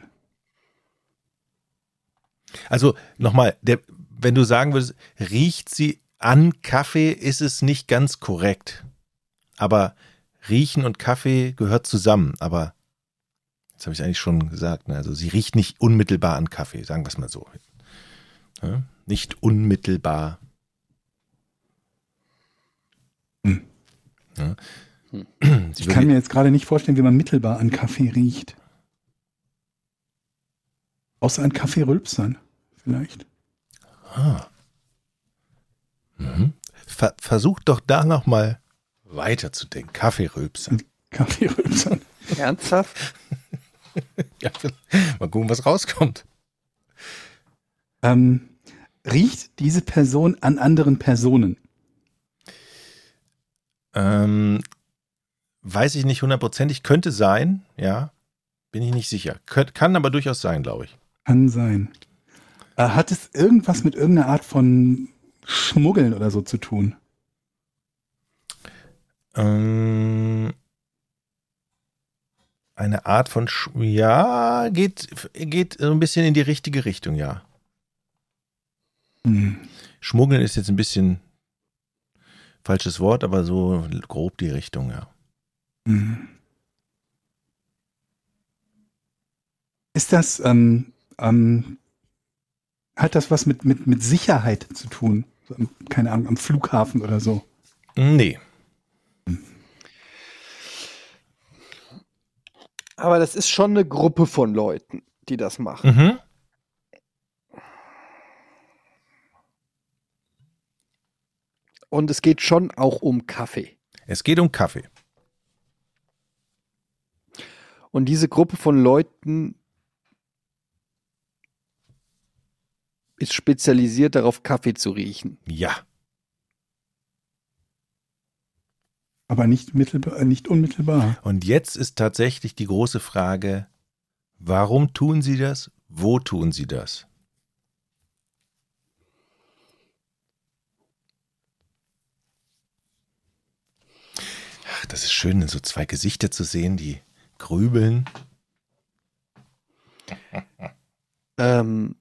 Also nochmal, der, wenn du sagen würdest, riecht sie an Kaffee, ist es nicht ganz korrekt. Aber Riechen und Kaffee gehört zusammen. Aber jetzt habe ich eigentlich schon gesagt. Ne? Also sie riecht nicht unmittelbar an Kaffee, sagen wir es mal so. Ja? Nicht unmittelbar. Hm. Ja? Hm. Sie Ich würde- kann mir jetzt gerade nicht vorstellen, wie man mittelbar an Kaffee riecht. Außer an Kaffeerülpsern vielleicht. Ah. Mhm. Ver Versuch doch da nochmal weiterzudenken. Kaffeerülpser. Kaffeerülpsern. Ernsthaft? Ja, mal gucken, was rauskommt. Ähm, riecht diese Person an anderen Personen? Ähm, weiß ich nicht hundertprozentig. Könnte sein, ja. Bin ich nicht sicher. Könnt, kann aber durchaus sein, glaube ich. Kann sein. Äh, hat es irgendwas mit irgendeiner Art von Schmuggeln oder so zu tun? Ähm, eine Art von, Sch ja, geht, geht so ein bisschen in die richtige Richtung, ja. Hm. Schmuggeln ist jetzt ein bisschen falsches Wort, aber so grob die Richtung, ja. Hm. Ist das, ähm, ähm, hat das was mit, mit, mit Sicherheit zu tun? So, am- keine Ahnung, am Flughafen oder so? Nee. Aber das ist schon eine Gruppe von Leuten, die das machen. Mhm. Und es geht schon auch um Kaffee. Es geht um Kaffee. Und diese Gruppe von Leuten ist spezialisiert darauf, Kaffee zu riechen. Ja. Aber nicht, mittelbar, äh, nicht unmittelbar. Und jetzt ist tatsächlich die große Frage, warum tun sie das? Wo tun sie das? Ach, das ist schön, so zwei Gesichter zu sehen, die grübeln. Ähm,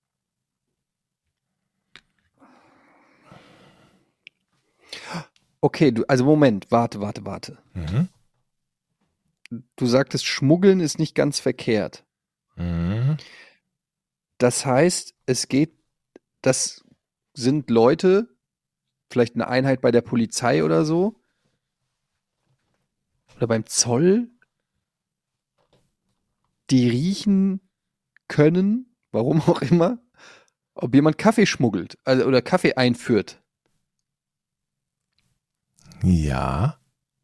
okay, du, also Moment, warte, warte, warte. Mhm. Du sagtest, Schmuggeln ist nicht ganz verkehrt. Mhm. Das heißt, es geht, das sind Leute, vielleicht eine Einheit bei der Polizei oder so, oder beim Zoll, die riechen können, warum auch immer, ob jemand Kaffee schmuggelt, also oder Kaffee einführt. Ja.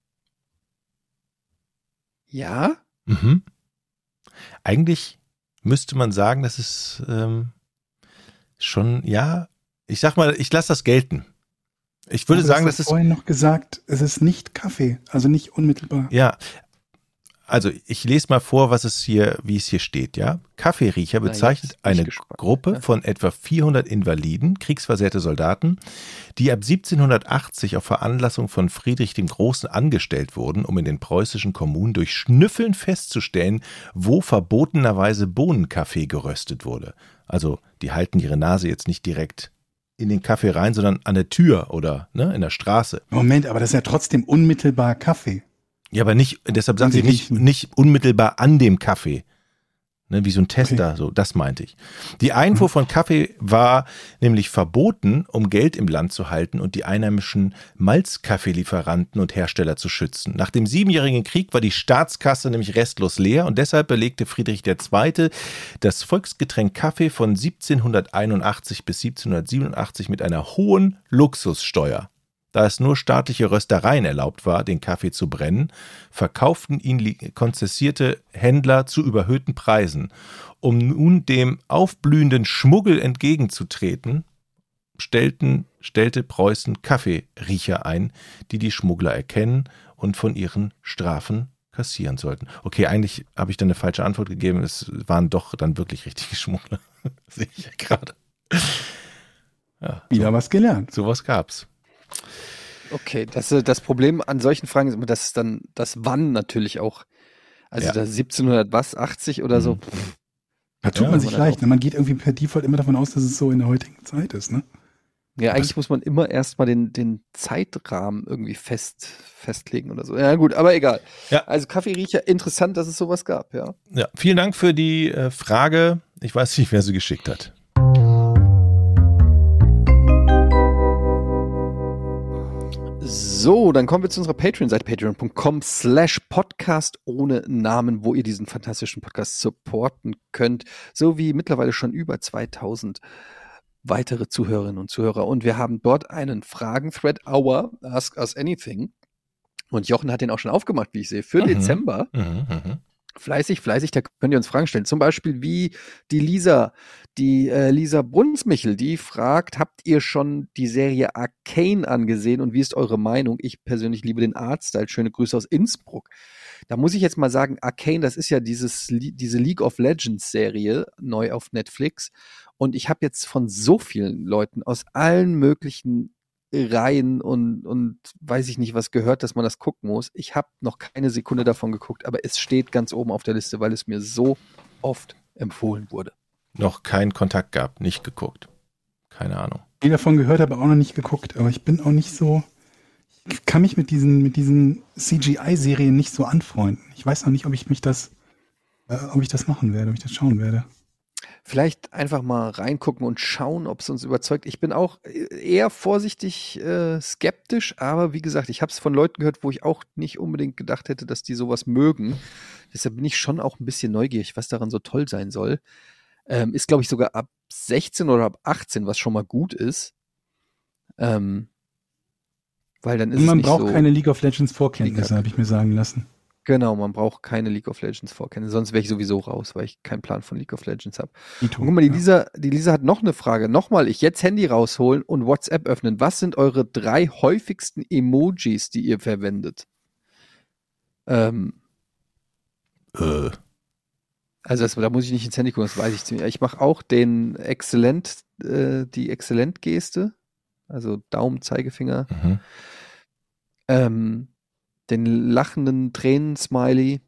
Ja? Mhm. Eigentlich müsste man sagen, dass es ähm, schon, ja, ich sag mal, ich lasse das gelten. Ich würde Aber sagen, das das ist vorhin noch gesagt, es ist nicht Kaffee, also nicht unmittelbar. ja. Also ich lese mal vor, was es hier, wie es hier steht, ja. Kaffeeriecher bezeichnet jetzt bin ich eine gespannt, Gruppe ja. von etwa vierhundert Invaliden, kriegsversehrte Soldaten, die ab siebzehnhundertachtzig auf Veranlassung von Friedrich dem Großen angestellt wurden, um in den preußischen Kommunen durch Schnüffeln festzustellen, wo verbotenerweise Bohnenkaffee geröstet wurde. Also die halten ihre Nase jetzt nicht direkt in den Kaffee rein, sondern an der Tür oder ne, in der Straße. Moment, aber das ist ja trotzdem unmittelbar Kaffee. Ja, aber nicht, deshalb sagen Sie sie nicht, riechen. nicht unmittelbar an dem Kaffee. Ne, wie so ein Tester, so, das meinte ich. Die Einfuhr von Kaffee war nämlich verboten, um Geld im Land zu halten und die einheimischen Malzkaffeelieferanten und Hersteller zu schützen. Nach dem Siebenjährigen Krieg war die Staatskasse nämlich restlos leer und deshalb belegte Friedrich der Zweite das Volksgetränk Kaffee von siebzehnhunderteinundachtzig bis siebzehnhundertsiebenundachtzig mit einer hohen Luxussteuer. Da es nur staatliche Röstereien erlaubt war, den Kaffee zu brennen, verkauften ihn li- konzessierte Händler zu überhöhten Preisen. Um nun dem aufblühenden Schmuggel entgegenzutreten, stellten, stellte Preußen Kaffeeriecher ein, die die Schmuggler erkennen und von ihren Strafen kassieren sollten. Okay, eigentlich habe ich dann eine falsche Antwort gegeben. Es waren doch dann wirklich richtige Schmuggler. Sehe ich ja gerade. Ja, Wieder was gelernt. sowas gab's. Okay, das, äh, das Problem an solchen Fragen ist immer, dass dann das Wann natürlich auch, also Ja. da siebzehnhundert was, achtzig oder so. Mhm. Pff, Da tut Ja, man sich man leicht. Ne? Man geht irgendwie per Default immer davon aus, dass es so in der heutigen Zeit ist. Ne? Ja, eigentlich muss man immer erstmal den, den Zeitrahmen irgendwie fest, festlegen oder so. Ja, gut, aber egal. Ja. Also Kaffeeriecher, interessant, dass es sowas gab, ja. Ja, vielen Dank für die äh, Frage. Ich weiß nicht, wer sie geschickt hat. So, dann kommen wir zu unserer Patreon-Seite, patreon.com slash podcast ohne Namen, wo ihr diesen fantastischen Podcast supporten könnt, sowie mittlerweile schon über zweitausend weitere Zuhörerinnen und Zuhörer. Und wir haben dort einen Fragen-Thread, Our Ask Us Anything. Und Jochen hat den auch schon aufgemacht, wie ich sehe, für Mhm. Dezember. Mhm, mhm. Fleißig, fleißig, da könnt ihr uns Fragen stellen. Zum Beispiel wie die Lisa, die äh, Lisa Brunsmichel, die fragt, habt ihr schon die Serie Arcane angesehen und wie ist eure Meinung? Ich persönlich liebe den Artstyle. Schöne Grüße aus Innsbruck. Da muss ich jetzt mal sagen, Arcane, das ist ja dieses, diese League of Legends Serie, neu auf Netflix. Und ich habe jetzt von so vielen Leuten aus allen möglichen Reihen und, und weiß ich nicht was gehört, dass man das gucken muss. Ich habe noch keine Sekunde davon geguckt, aber es steht ganz oben auf der Liste, weil es mir so oft empfohlen wurde. Noch keinen Kontakt gehabt, nicht geguckt. Keine Ahnung. Ich davon gehört, aber auch noch nicht geguckt. Aber ich bin auch nicht so, ich kann mich mit diesen, mit diesen C G I-Serien nicht so anfreunden. Ich weiß noch nicht, ob ich mich das, äh, ob ich das machen werde, ob ich das schauen werde. Vielleicht einfach mal reingucken und schauen, ob es uns überzeugt. Ich bin auch eher vorsichtig äh, skeptisch, aber wie gesagt, ich habe es von Leuten gehört, wo ich auch nicht unbedingt gedacht hätte, dass die sowas mögen. Deshalb bin ich schon auch ein bisschen neugierig, was daran so toll sein soll. Ähm, ist, glaube ich, sogar ab sechzehn oder ab achtzehn, was schon mal gut ist. Ähm, weil dann ist Und man es nicht braucht so, keine League of Legends Vorkenntnisse, Hickhack. habe ich mir sagen lassen. Genau, man braucht keine League of Legends Vorkenntnisse. Sonst wäre ich sowieso raus, weil ich keinen Plan von League of Legends habe. Ito, Und guck mal, die ja. Lisa, die Lisa hat noch eine Frage. Nochmal, ich jetzt Handy rausholen und WhatsApp öffnen. Was sind eure drei häufigsten Emojis, die ihr verwendet? Ähm, Äh, also das, da muss ich nicht ins Handy gucken, das weiß ich ziemlich. Ich mache auch den Exzellent, äh, die Exzellent-Geste, also Daumen, Zeigefinger, mhm. ähm, den lachenden Tränen-Smiley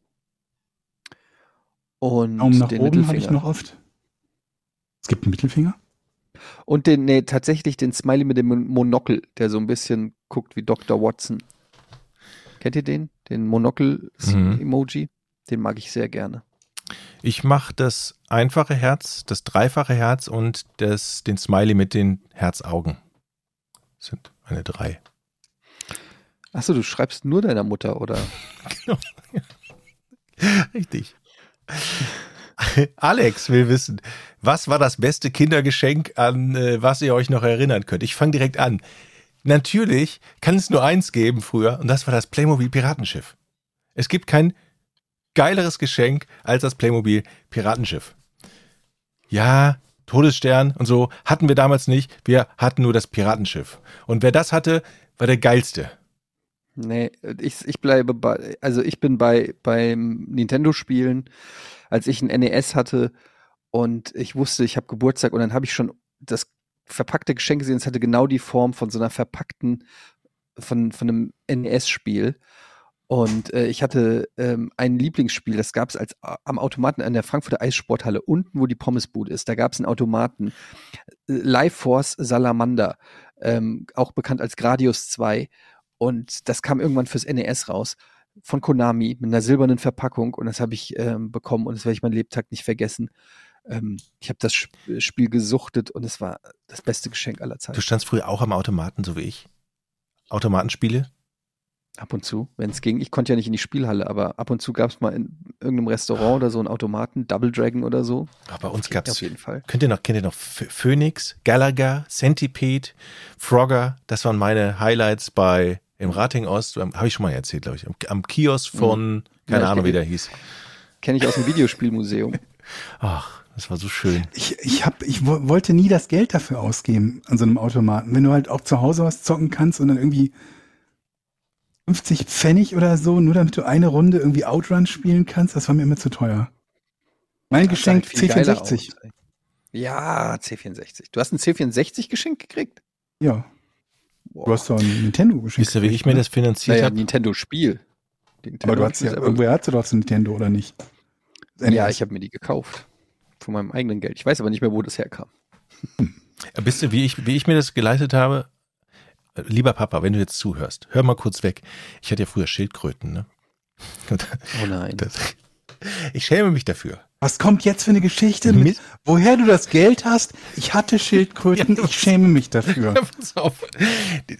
und Daumen nach den oben habe ich Mittelfinger. noch oft. Es gibt einen Mittelfinger? Und den, nee, tatsächlich den Smiley mit dem Monokel, der so ein bisschen guckt wie Doktor Watson. Kennt ihr den? Den Monokel-Emoji? Den mag ich sehr gerne. Ich mache das einfache Herz, das dreifache Herz und das, den Smiley mit den Herzaugen. Das sind meine drei. Achso, du schreibst nur deiner Mutter, oder? Genau. Richtig. Alex will wissen, was war das beste Kindergeschenk, an äh, was ihr euch noch erinnern könnt? Ich fange direkt an. Natürlich kann es nur eins geben früher und das war das Playmobil Piratenschiff. Es gibt kein geileres Geschenk als das Playmobil Piratenschiff. Ja, Todesstern und so hatten wir damals nicht. Wir hatten nur das Piratenschiff. Und wer das hatte, war der geilste. Nee, ich, ich bleibe bei, also ich bin bei beim Nintendo-Spielen, als ich ein N E S hatte und ich wusste, ich habe Geburtstag und dann habe ich schon das verpackte Geschenk gesehen, es hatte genau die Form von so einer verpackten, von, von einem N E S-Spiel. Und äh, ich hatte ähm, ein Lieblingsspiel, das gab es als äh, am Automaten an der Frankfurter Eissporthalle, unten, wo die Pommesbude ist. Da gab es einen Automaten, äh, Life Force Salamander, ähm, auch bekannt als Gradius zwei. Und das kam irgendwann fürs N E S raus, von Konami, mit einer silbernen Verpackung. Und das habe ich ähm, bekommen und das werde ich meinen Lebtag nicht vergessen. Ähm, ich habe das Sp- Spiel gesuchtet und es war das beste Geschenk aller Zeiten. Du standst früher auch am Automaten, so wie ich. Automatenspiele? Ab und zu, wenn es ging. Ich konnte ja nicht in die Spielhalle, aber ab und zu gab es mal in irgendeinem Restaurant oder so einen Automaten, Double Dragon oder so. Ach, bei uns Geht gab es, auf jeden Fall. Könnt ihr noch, kennt ihr noch Ph- Phoenix, Gallagher, Centipede, Frogger? Das waren meine Highlights bei im Rating Ost. Habe ich schon mal erzählt, glaube ich. Am, am Kiosk von, keine Ja, ich Ahnung, wie kenn- der hieß. Kenne ich aus dem Videospielmuseum. Ach, das war so schön. Ich, ich, hab, ich wo- wollte nie das Geld dafür ausgeben an so einem Automaten. Wenn du halt auch zu Hause was zocken kannst und dann irgendwie fünfzig Pfennig oder so, nur damit du eine Runde irgendwie Outrun spielen kannst, das war mir immer zu teuer. Mein Das sah Geschenk halt viel C geiler vierundsechzig. aus. Ja, C vierundsechzig. Du hast ein C vierundsechzig geschenkt gekriegt? Ja, Boah. du hast doch ein Nintendo geschenkt. Wisst ihr, wie ich mir das finanziert Naja, habe? Nintendo-Spiel. Die Nintendo Aber du hab hast ich mir ja, selber irgendwoher hast du doch so ein Nintendo, oder nicht? Das Ja, N E S. ich habe mir die gekauft. Von meinem eigenen Geld. Ich weiß aber nicht mehr, wo das herkam. Wisst ihr, wie ich, wie ich mir das geleistet habe? Lieber Papa, wenn du jetzt zuhörst, hör mal kurz weg. Ich hatte ja früher Schildkröten, ne? Und Oh nein. das, ich schäme mich dafür. Was kommt jetzt für eine Geschichte? Mit, Mist. woher du das Geld hast? Ich hatte Schildkröten, Ja, ich schäme mich dafür. Ja, pass auf. Die,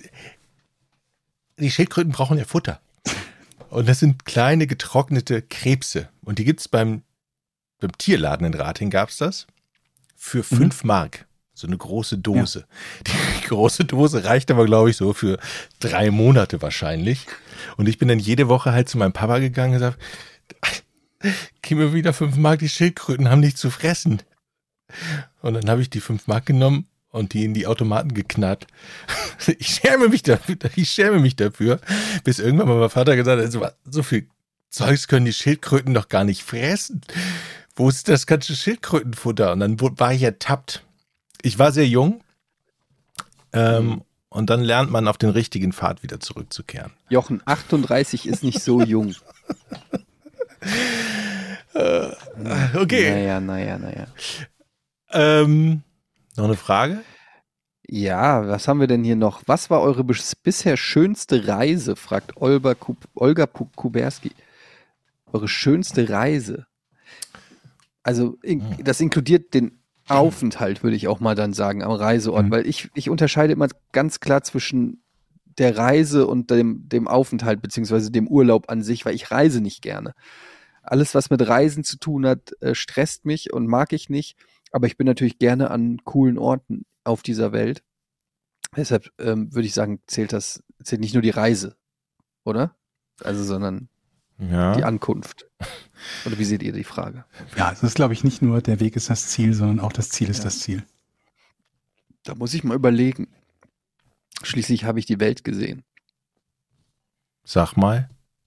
die Schildkröten brauchen ja Futter. Und das sind kleine getrocknete Krebse. Und die gibt's beim, beim Tierladen in Rating gab's das für fünf Mark. So eine große Dose. Die große Dose reicht aber, glaube ich, so für drei Monate wahrscheinlich. Und ich bin dann jede Woche halt zu meinem Papa gegangen und gesagt, gib mir wieder fünf Mark, die Schildkröten haben nichts zu fressen. Und dann habe ich die fünf Mark genommen und die in die Automaten geknallt. Ich schäme mich dafür, ich schäme mich dafür, bis irgendwann mal mein Vater gesagt hat, so, so viel Zeugs können die Schildkröten doch gar nicht fressen. Wo ist das ganze Schildkrötenfutter? Und dann wurde- war ich ertappt. Ich war sehr jung ähm, und dann lernt man auf den richtigen Pfad wieder zurückzukehren. Jochen, achtunddreißig ist nicht so jung. Okay. Naja, naja, naja. Ähm, noch eine Frage? Ja, was haben wir denn hier noch? Was war eure bis bisher schönste Reise? Fragt Olga, Ku- Olga Pu- Kuberski. Eure schönste Reise? Also, in, das inkludiert den Aufenthalt, würde ich auch mal dann sagen, am Reiseort, Mhm. weil ich, ich unterscheide immer ganz klar zwischen der Reise und dem, dem Aufenthalt, beziehungsweise dem Urlaub an sich, weil ich reise nicht gerne. Alles, was mit Reisen zu tun hat, äh, stresst mich und mag ich nicht, aber ich bin natürlich gerne an coolen Orten auf dieser Welt. Deshalb ähm, würde ich sagen, zählt das, zählt nicht nur die Reise, oder? Also, sondern Ja. die Ankunft. Oder wie seht ihr die Frage? Ja, es ist, glaube ich, nicht nur der Weg ist das Ziel, sondern auch das Ziel ist Ja. das Ziel. Da muss ich mal überlegen. Schließlich habe ich die Welt gesehen. Sag mal.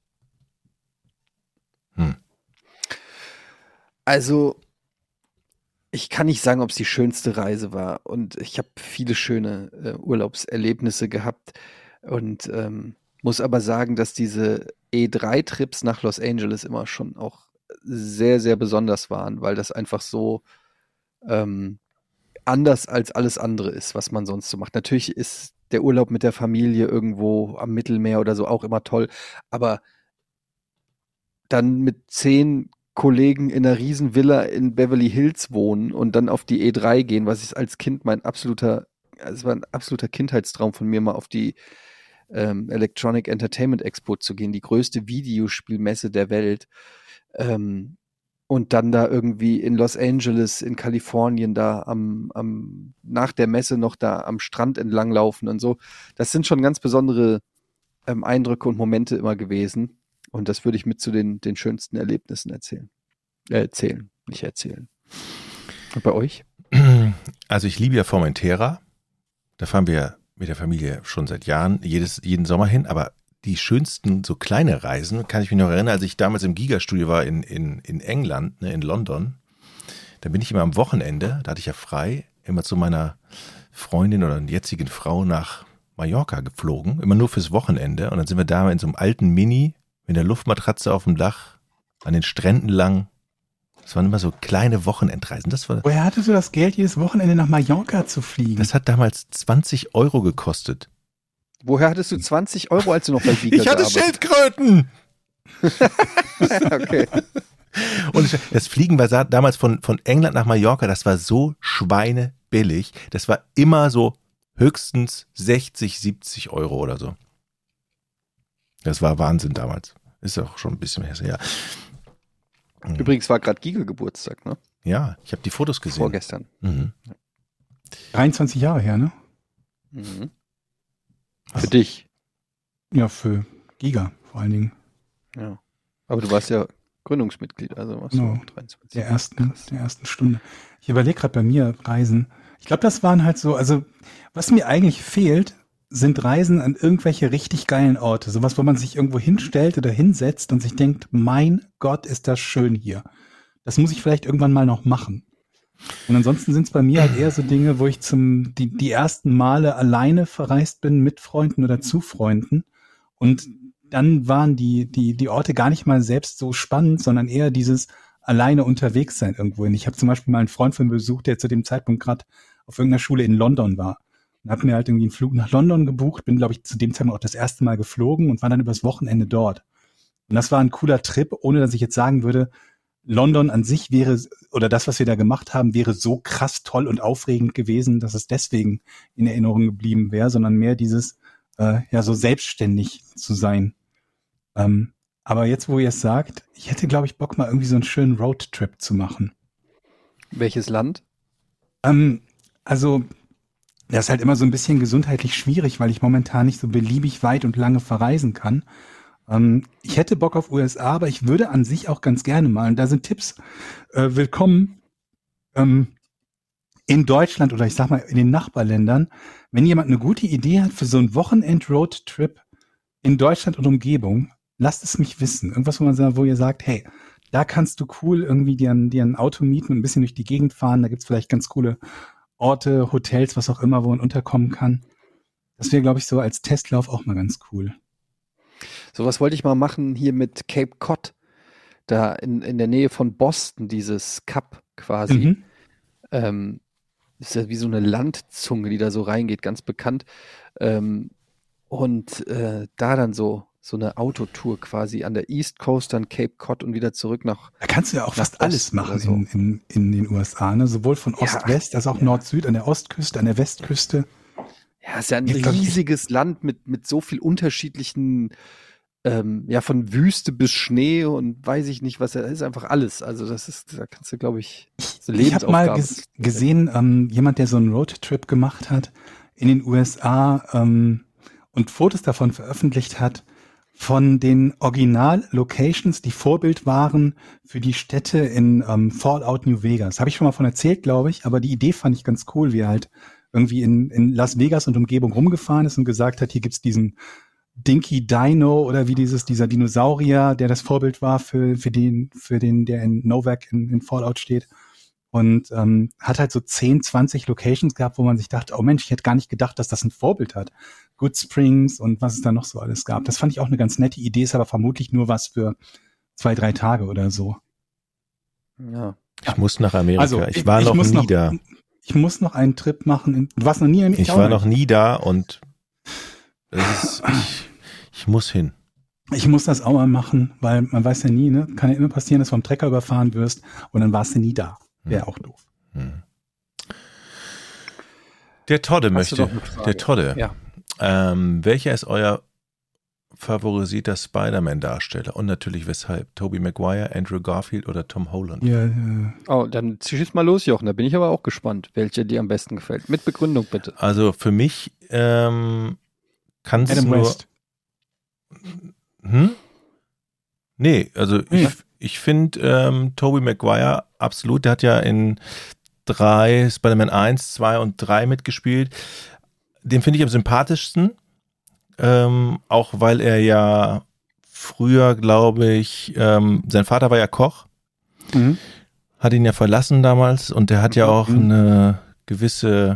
Also, ich kann nicht sagen, ob es die schönste Reise war. Und ich habe viele schöne äh, Urlaubserlebnisse gehabt. Und ähm, muss aber sagen, dass diese E drei Trips nach Los Angeles immer schon auch sehr, sehr besonders waren, weil das einfach so ähm, anders als alles andere ist, was man sonst so macht. Natürlich ist der Urlaub mit der Familie irgendwo am Mittelmeer oder so auch immer toll, aber dann mit zehn Kollegen in einer riesen Villa in Beverly Hills wohnen und dann auf die E drei gehen, was ich als Kind mein absoluter, es war ein absoluter Kindheitstraum von mir, mal auf die ähm, Electronic Entertainment Expo zu gehen, die größte Videospielmesse der Welt. Ähm, und dann da irgendwie in Los Angeles, in Kalifornien, da am, am, nach der Messe noch da am Strand entlanglaufen und so. Das sind schon ganz besondere ähm, Eindrücke und Momente immer gewesen. Und das würde ich mit zu den, den schönsten Erlebnissen erzählen. Äh, erzählen, nicht erzählen. Und bei euch? Also ich liebe ja Formentera. Da fahren wir mit der Familie schon seit Jahren jedes, jeden Sommer hin. Aber die schönsten so kleine Reisen, kann ich mich noch erinnern, als ich damals im Giga-Studio war in, in, in England, ne, in London. Da bin ich immer am Wochenende, da hatte ich ja frei, immer zu meiner Freundin oder jetzigen Frau nach Mallorca geflogen. Immer nur fürs Wochenende. Und dann sind wir da in so einem alten Mini mit der Luftmatratze auf dem Dach an den Stränden lang. Das waren immer so kleine Wochenendreisen. Das war, Woher hattest du das Geld, jedes Wochenende nach Mallorca zu fliegen? das hat damals zwanzig Euro gekostet. Woher hattest du zwanzig Euro, als du noch bei Giga Ich hatte gearbeitet Schildkröten! hast? Okay. Und das Fliegen war sa- damals von, von England nach Mallorca, das war so schweinebillig. Das war immer so höchstens sechzig, siebzig Euro oder so. Das war Wahnsinn damals. Ist auch schon ein bisschen her. Ja, Übrigens war gerade Giga Geburtstag, ne? ja, ich habe die Fotos gesehen. Vorgestern. Mhm. dreiundzwanzig Jahre her, ne? Mhm. Für dich. Ja, für Giga vor allen Dingen. Ja. Aber du warst ja Gründungsmitglied, also warst No, du auch dreiundzwanzig. Der ersten, der ersten Stunde. Ich überlege gerade bei mir Reisen. Ich glaube, das waren halt so, also was mir eigentlich fehlt, sind Reisen an irgendwelche richtig geilen Orte. Sowas, wo man sich irgendwo hinstellt oder hinsetzt und sich denkt, mein Gott, ist das schön hier. Das muss ich vielleicht irgendwann mal noch machen. Und ansonsten sind es bei mir halt eher so Dinge, wo ich zum die, die ersten Male alleine verreist bin mit Freunden oder zu Freunden. Und dann waren die, die, die Orte gar nicht mal selbst so spannend, sondern eher dieses alleine unterwegs sein irgendwohin. Ich habe zum Beispiel mal einen Freund von mir besucht, der zu dem Zeitpunkt gerade auf irgendeiner Schule in London war. Und habe mir halt irgendwie einen Flug nach London gebucht, bin, glaube ich, zu dem Zeitpunkt auch das erste Mal geflogen und war dann übers Wochenende dort. Und das war ein cooler Trip, ohne dass ich jetzt sagen würde, London an sich wäre, oder das, was wir da gemacht haben, wäre so krass toll und aufregend gewesen, dass es deswegen in Erinnerung geblieben wäre, sondern mehr dieses, äh, ja, so selbstständig zu sein. Ähm, aber jetzt, wo ihr es sagt, ich hätte, glaube ich, Bock, mal irgendwie so einen schönen Roadtrip zu machen. Welches Land? Ähm, also, das ist halt immer so ein bisschen gesundheitlich schwierig, weil ich momentan nicht so beliebig weit und lange verreisen kann. Ähm, ich hätte Bock auf U S A, aber ich würde an sich auch ganz gerne mal, und da sind Tipps äh, willkommen, ähm, in Deutschland oder ich sag mal in den Nachbarländern, wenn jemand eine gute Idee hat für so einen Wochenend-Roadtrip in Deutschland und Umgebung, lasst es mich wissen. Irgendwas, wo man sagt, wo ihr sagt, hey, da kannst du cool irgendwie dir ein, dir ein Auto mieten und ein bisschen durch die Gegend fahren, da gibt's vielleicht ganz coole Orte, Hotels, was auch immer, wo man unterkommen kann. Das wäre, glaube ich, so als Testlauf auch mal ganz cool. Sowas wollte ich mal machen hier mit Cape Cod. Da in, in der Nähe von Boston, dieses Kap quasi. Mhm. Ähm, ist ja wie so eine Landzunge, die da so reingeht, ganz bekannt. Ähm, und äh, da dann so, so eine Autotour quasi an der East Coast, dann Cape Cod und wieder zurück nach. Da kannst du ja auch nach fast alles Boston machen oder so. in, in, in den U S A, ne? Sowohl von Ja, Ost-West als auch ja. Nord-Süd, an der Ostküste, an der Westküste. Ja, es ist ja ein Ich glaub, ich- riesiges Land mit, mit so viel unterschiedlichen, ähm, ja, von Wüste bis Schnee und weiß ich nicht, was, da ist einfach alles. Also das ist, da kannst du, glaube ich, so Ich habe mal Lebensaufgabe. ges gesehen, ähm, jemand, der so einen Roadtrip gemacht hat in den U S A ähm, und Fotos davon veröffentlicht hat, von den Original-Locations, die Vorbild waren für die Städte in ähm, Fallout New Vegas. Habe ich schon mal von erzählt, glaube ich, aber die Idee fand ich ganz cool, wie er halt irgendwie in, in Las Vegas und Umgebung rumgefahren ist und gesagt hat, hier gibt's diesen Dinky Dino oder wie dieses, dieser Dinosaurier, der das Vorbild war für, für den, für den, der in Novak in, in Fallout steht. Und ähm, hat halt so zehn, zwanzig Locations gehabt, wo man sich dachte, oh Mensch, ich hätte gar nicht gedacht, dass das ein Vorbild hat. Good Springs und was es da noch so alles gab. Das fand ich auch eine ganz nette Idee, ist aber vermutlich nur was für zwei, drei Tage oder so. Ja. Ich muss nach Amerika. Also, ich war noch muss nie noch, da. Ich muss noch einen Trip machen. In, du warst noch nie in Ich auch war nicht. noch nie da und es ist, ich, ich muss hin. Ich muss das auch mal machen, weil man weiß ja nie, ne? Kann ja immer passieren, dass du vom Trecker überfahren wirst und dann warst du nie da. Wäre auch doof. Hm. Der Todde Hast du möchte, noch eine Frage? der Todde, Ja. ähm, welcher ist euer favorisierter Spider-Man-Darsteller? Und natürlich weshalb? Tobey Maguire, Andrew Garfield oder Tom Holland? Ja, äh, Oh, dann schieß mal los, Jochen. Da bin ich aber auch gespannt, welcher dir am besten gefällt. Mit Begründung bitte. Also für mich ähm, kann es Adam nur... West. Hm? Nee, also Nee. ich, ich finde ähm, Tobey Maguire absolut, der hat ja in drei, Spider-Man eins, zwei und drei mitgespielt. Den finde ich am sympathischsten, ähm, auch weil er ja früher, glaube ich, ähm, sein Vater war ja Koch, Mhm. hat ihn ja verlassen damals und der hat ja auch Mhm. eine gewisse,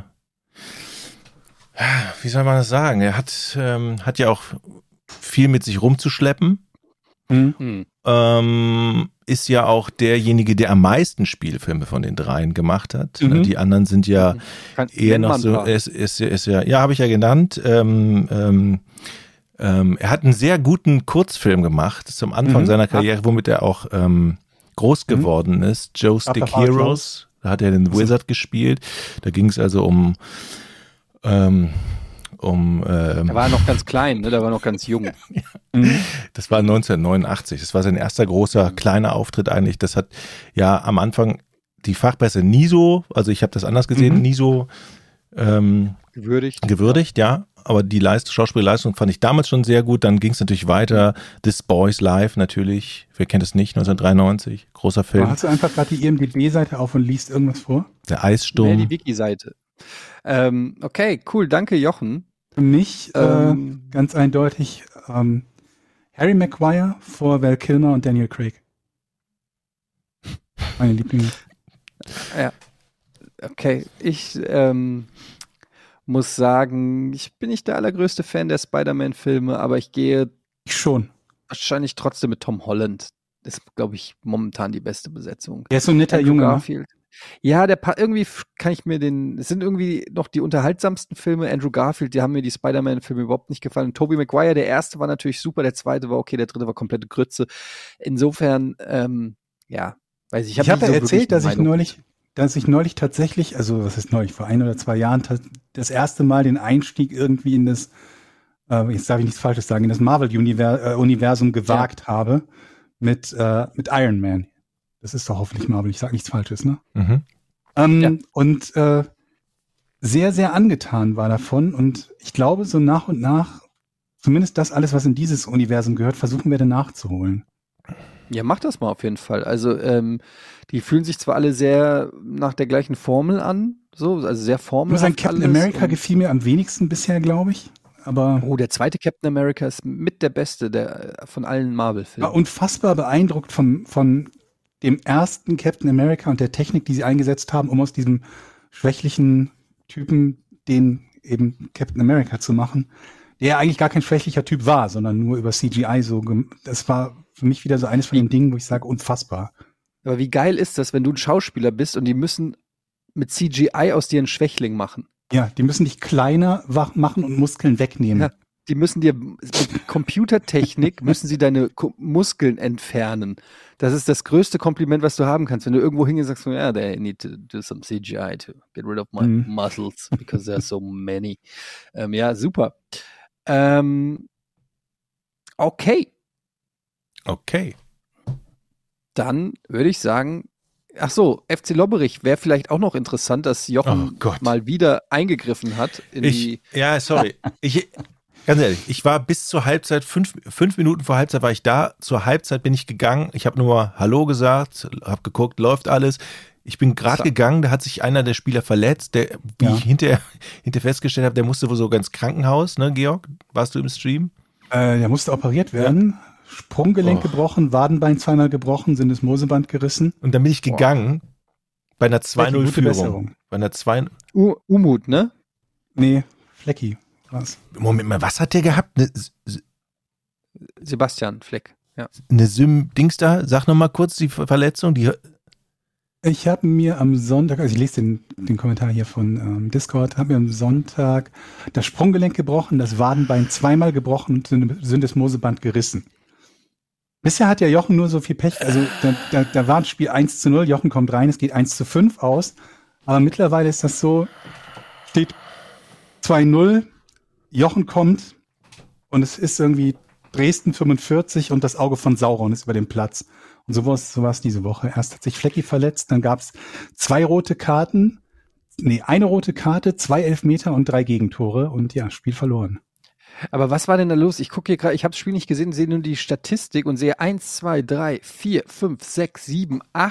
wie soll man das sagen, er hat, ähm, hat ja auch viel mit sich rumzuschleppen. Mhm. Hm. Ähm, ist ja auch derjenige, der am meisten Spielfilme von den dreien gemacht hat. Mhm. Die anderen sind ja Kann, eher nenn mal noch ein so, paar. ist, ist, ist ja, ja, habe ich ja genannt. Ähm, ähm, ähm, er hat einen sehr guten Kurzfilm gemacht zum Anfang Mhm. seiner Karriere, womit er auch ähm, groß geworden ist. Joe Stick Upper Part Heroes. Da hat er den Wizard gespielt. Da ging es also um ähm, um ähm, Er war noch ganz klein, ne? Der war noch ganz jung. Mhm. das war neunzehnhundertneunundachtzig. Das war sein erster großer, kleiner Auftritt eigentlich. Das hat ja am Anfang die Fachpresse nie so, also ich habe das anders gesehen, Mhm. nie so ähm, Gewürdigt. gewürdigt, ja. Aber die Leist Schauspielleistung fand ich damals schon sehr gut. Dann ging es natürlich weiter. This Boys Life natürlich. Wer kennt es nicht? neunzehnhundertdreiundneunzig. Großer Film. Hast du einfach gerade die I M D B-Seite auf und liest irgendwas vor? Der Mehr Eissturm. die Wiki-Seite. Ähm, okay, cool, danke Jochen. Für mich Ähm, äh, ganz eindeutig ähm, Harry Maguire vor Val Kilmer und Daniel Craig. Meine Lieblinge. Okay, ich ähm, muss sagen, ich bin nicht der allergrößte Fan der Spider-Man-Filme, aber ich gehe Ich schon. wahrscheinlich trotzdem mit Tom Holland. Das ist, glaube ich, momentan die beste Besetzung. Der ist so ein netter Andrew Junge. ne? Garfield. Ja, der pa- irgendwie f- kann ich mir den, es sind irgendwie noch die unterhaltsamsten Filme. Andrew Garfield, die haben mir die Spider-Man-Filme überhaupt nicht gefallen. Tobey Maguire, der erste war natürlich super, der zweite war okay, der dritte war komplette Grütze. Insofern, ähm, ja, weiß ich. Ich, hab habe nicht ja so wirklich erzählt, dass eine ich Meinung. neulich, dass ich neulich tatsächlich, also was ist neulich, vor ein oder zwei Jahren, ta- das erste Mal den Einstieg irgendwie in das, äh, jetzt darf ich nichts Falsches sagen, in das Marvel-Universum gewagt habe mit, äh, mit Iron Man. Das ist doch hoffentlich Marvel, ich sage nichts Falsches, ne? Mhm. Ähm, Ja. Und äh, sehr, sehr angetan war davon. Und ich glaube, so nach und nach, zumindest das alles, was in dieses Universum gehört, versuchen wir dann nachzuholen. Ja, mach das mal auf jeden Fall. Also, ähm, die fühlen sich zwar alle sehr nach der gleichen Formel an, so, also sehr Ich muss formelhaft sagen, Captain alles America und- gefiel mir am wenigsten bisher, glaube ich. Aber Oh, der zweite Captain America ist mit der beste der, von allen war Marvel-Filmen. unfassbar beeindruckt von, von dem ersten Captain America und der Technik, die sie eingesetzt haben, um aus diesem schwächlichen Typen den eben Captain America zu machen, der eigentlich gar kein schwächlicher Typ war, sondern nur über C G I so. gem- Das war für mich wieder so eines von den Dingen, wo ich sage, unfassbar. Aber wie geil ist das, wenn du ein Schauspieler bist und die müssen mit C G I aus dir einen Schwächling machen? Ja, die müssen dich kleiner wach machen und Muskeln wegnehmen. Ja. Die müssen dir mit Computertechnik müssen sie deine Ko- Muskeln entfernen. Das ist das größte Kompliment, was du haben kannst, wenn du irgendwo hingehst und sagst, ja, they need to do some C G I to get rid of my Mhm. muscles because there are so many. Ähm, ja, super. Ähm, okay, Okay. dann würde ich sagen, ach so, F C Lobberich wäre vielleicht auch noch interessant, dass Jochen Oh Gott. mal wieder eingegriffen hat in die. Ich, ja, sorry. Ich, ganz ehrlich, ich war bis zur Halbzeit, fünf, fünf Minuten vor Halbzeit war ich da. Zur Halbzeit bin ich gegangen. Ich habe nur Hallo gesagt, habe geguckt, läuft alles. Ich bin gerade So. gegangen, da hat sich einer der Spieler verletzt, der, wie Ja. ich hinterher, hinterher festgestellt habe, der musste wohl sogar ins Krankenhaus, ne, Georg? Warst du im Stream? Äh, der musste operiert werden. Sprunggelenk Oh. gebrochen, Wadenbein zweimal gebrochen, Syndesmoseband gerissen. Und dann bin ich gegangen bei einer zwei null Gute Führung. Besserung. Bei einer zwei U Umut, ne? Nee, Flecki. Was? Moment mal, was hat der gehabt? Eine, Sebastian Fleck. Ja. eine Sym-Dings da? Sag noch mal kurz die Verletzung. Die, Ich habe mir am Sonntag, also ich lese den, den Kommentar hier von ähm, Discord, habe mir am Sonntag das Sprunggelenk gebrochen, das Wadenbein zweimal gebrochen und Synd- Syndesmoseband gerissen. Bisher hat ja Jochen nur so viel Pech, also da, da, da war ein Spiel eins zu null, Jochen kommt rein, es geht eins zu fünf aus, aber mittlerweile ist das so, steht zwei null, Jochen kommt und es ist irgendwie Dresden fünfundvierzig und das Auge von Sauron ist über dem Platz. Und so war es so war's diese Woche. Erst hat sich Flecki verletzt, dann gab es zwei rote Karten, nee, eine rote Karte, zwei Elfmeter und drei Gegentore und ja, Spiel verloren. Aber was war denn da los? Ich gucke hier gerade, ich habe das Spiel nicht gesehen, sehe nur die Statistik und sehe eins, zwei, drei, vier, fünf, sechs, sieben, acht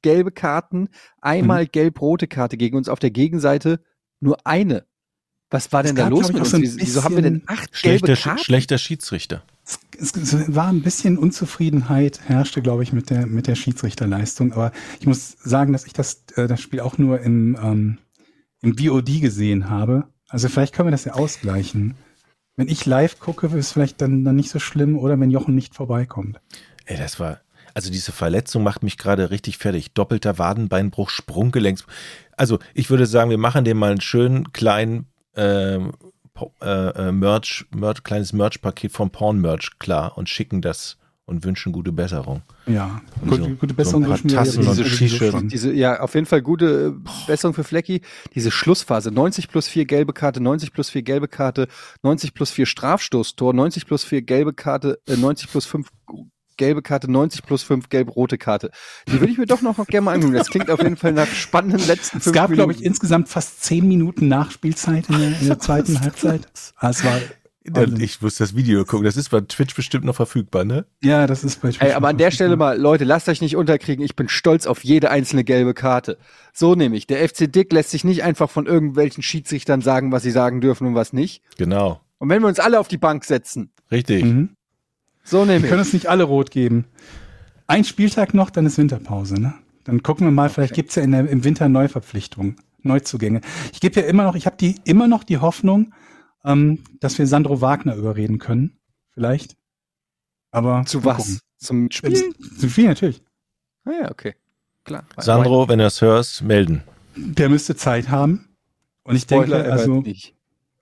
gelbe Karten, einmal Mhm. gelb-rote Karte gegen uns, auf der Gegenseite nur eine. Was war Es denn da gab, los glaub ich, mit auch uns? so ein Wieso, wieso haben wir denn acht gelbe Schlechter, Karten? schlechter Schiedsrichter. Es, es, es war ein bisschen Unzufriedenheit, herrschte, glaube ich, mit der, mit der Schiedsrichterleistung. Aber ich muss sagen, dass ich das, äh, das Spiel auch nur im, ähm, im V O D gesehen habe. Also vielleicht können wir das ja ausgleichen. Wenn ich live gucke, ist es vielleicht dann, dann nicht so schlimm, oder wenn Jochen nicht vorbeikommt. Ey, das war, also diese Verletzung macht mich gerade richtig fertig. Doppelter Wadenbeinbruch, Sprunggelenks. Also ich würde sagen, wir machen dem mal einen schönen kleinen ähm, Po- äh, äh, Merch, Merch, kleines Merch-Paket vom Porn-Merch klar und schicken das und wünschen gute Besserung. Ja, Und gute, so- gute so Besserung ein paar wünschen wir Tassen dir und sowieso T-Shirt. schon. Diese, ja, auf jeden Fall gute äh, Besserung für Flecki. Diese Schlussphase, neunzig plus vier gelbe Karte, neunzig plus vier gelbe Karte, neunzig plus vier Strafstoßtor, neunzig plus vier gelbe Karte, äh, neunzig plus fünf gelbe Karte, neunzig plus fünf gelb-rote Karte. Die würde ich mir doch noch, noch gerne mal angucken. Das klingt auf jeden Fall nach spannenden letzten Es fünf gab, glaube ich, Minuten. insgesamt fast zehn Minuten Nachspielzeit in der, in der zweiten Halbzeit. Ah, es war, Und ich muss das Video gucken. Das ist bei Twitch bestimmt noch verfügbar, ne? ja, das ist bei Ey, aber an der Stelle mal, Leute, lasst euch nicht unterkriegen. Ich bin stolz auf jede einzelne gelbe Karte. So nämlich. Der F C Dick lässt sich nicht einfach von irgendwelchen Schiedsrichtern sagen, was sie sagen dürfen und was nicht. Genau. Und wenn wir uns alle auf die Bank setzen, Richtig. Mhm. so Wir nämlich. können uns nicht alle rot geben. Ein Spieltag noch, dann ist Winterpause, ne? Dann gucken wir mal, vielleicht gibt's ja in der, im Winter Neuverpflichtungen, Neuzugänge. Ich gebe ja immer noch, ich habe die immer noch die Hoffnung, ähm, dass wir Sandro Wagner überreden können. Vielleicht. Aber Zu mal was? gucken. Zum Spielen? Zu viel natürlich. Ah ja, okay. Klar. Sandro, wenn du das hörst, melden. Der müsste Zeit haben. Und ich Spoiler, denke, er hört also nicht.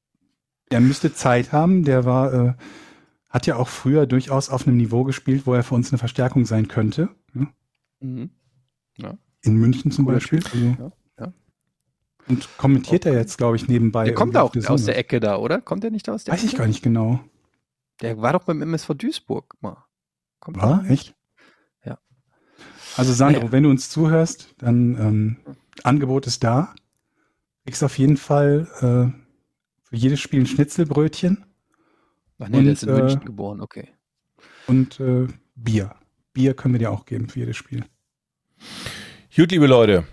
er müsste Zeit haben. Der war, äh, hat ja auch früher durchaus auf einem Niveau gespielt, wo er für uns eine Verstärkung sein könnte. Ne? Mhm. In München zum Cooler Beispiel. Also, Ja, ja. Und kommentiert er jetzt, glaube ich, nebenbei. Der kommt irgendwie auch auf der aus Sonne. der Ecke da, oder? Kommt der nicht aus der Weiß Ecke? ich gar nicht genau. Der war doch beim M S V Duisburg mal. Kommt War? der? Echt? Ja. Also Sandro, Naja. wenn du uns zuhörst, dann ähm, Angebot ist da. Kriegst auf jeden Fall äh, für jedes Spiel ein Schnitzelbrötchen Ach nee, Und, der ist in äh, München geboren, okay. und äh, Bier. Bier können wir dir auch geben für jedes Spiel. Gut, liebe Leute.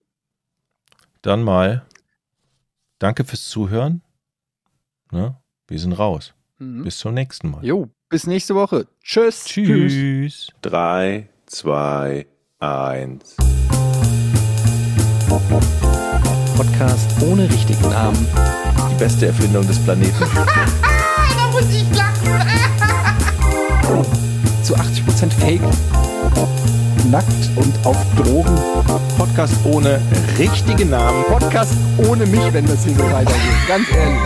Dann mal. Danke fürs Zuhören. Ne? Wir sind raus. Mhm. Bis zum nächsten Mal. Jo, bis nächste Woche. Tschüss. Tschüss. Drei, zwei, eins. Podcast ohne richtigen Namen. Die beste Erfindung des Planeten. Da muss ich lachen. Zu achtzig Prozent Fake. Nackt und auf Drogen. Podcast ohne richtigen Namen. Podcast ohne mich, wenn das hier so weitergeht. Ganz ehrlich.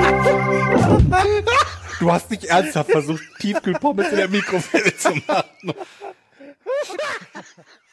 Du hast nicht ernsthaft versucht, Tiefkühlpommes in der Mikrowelle zu machen.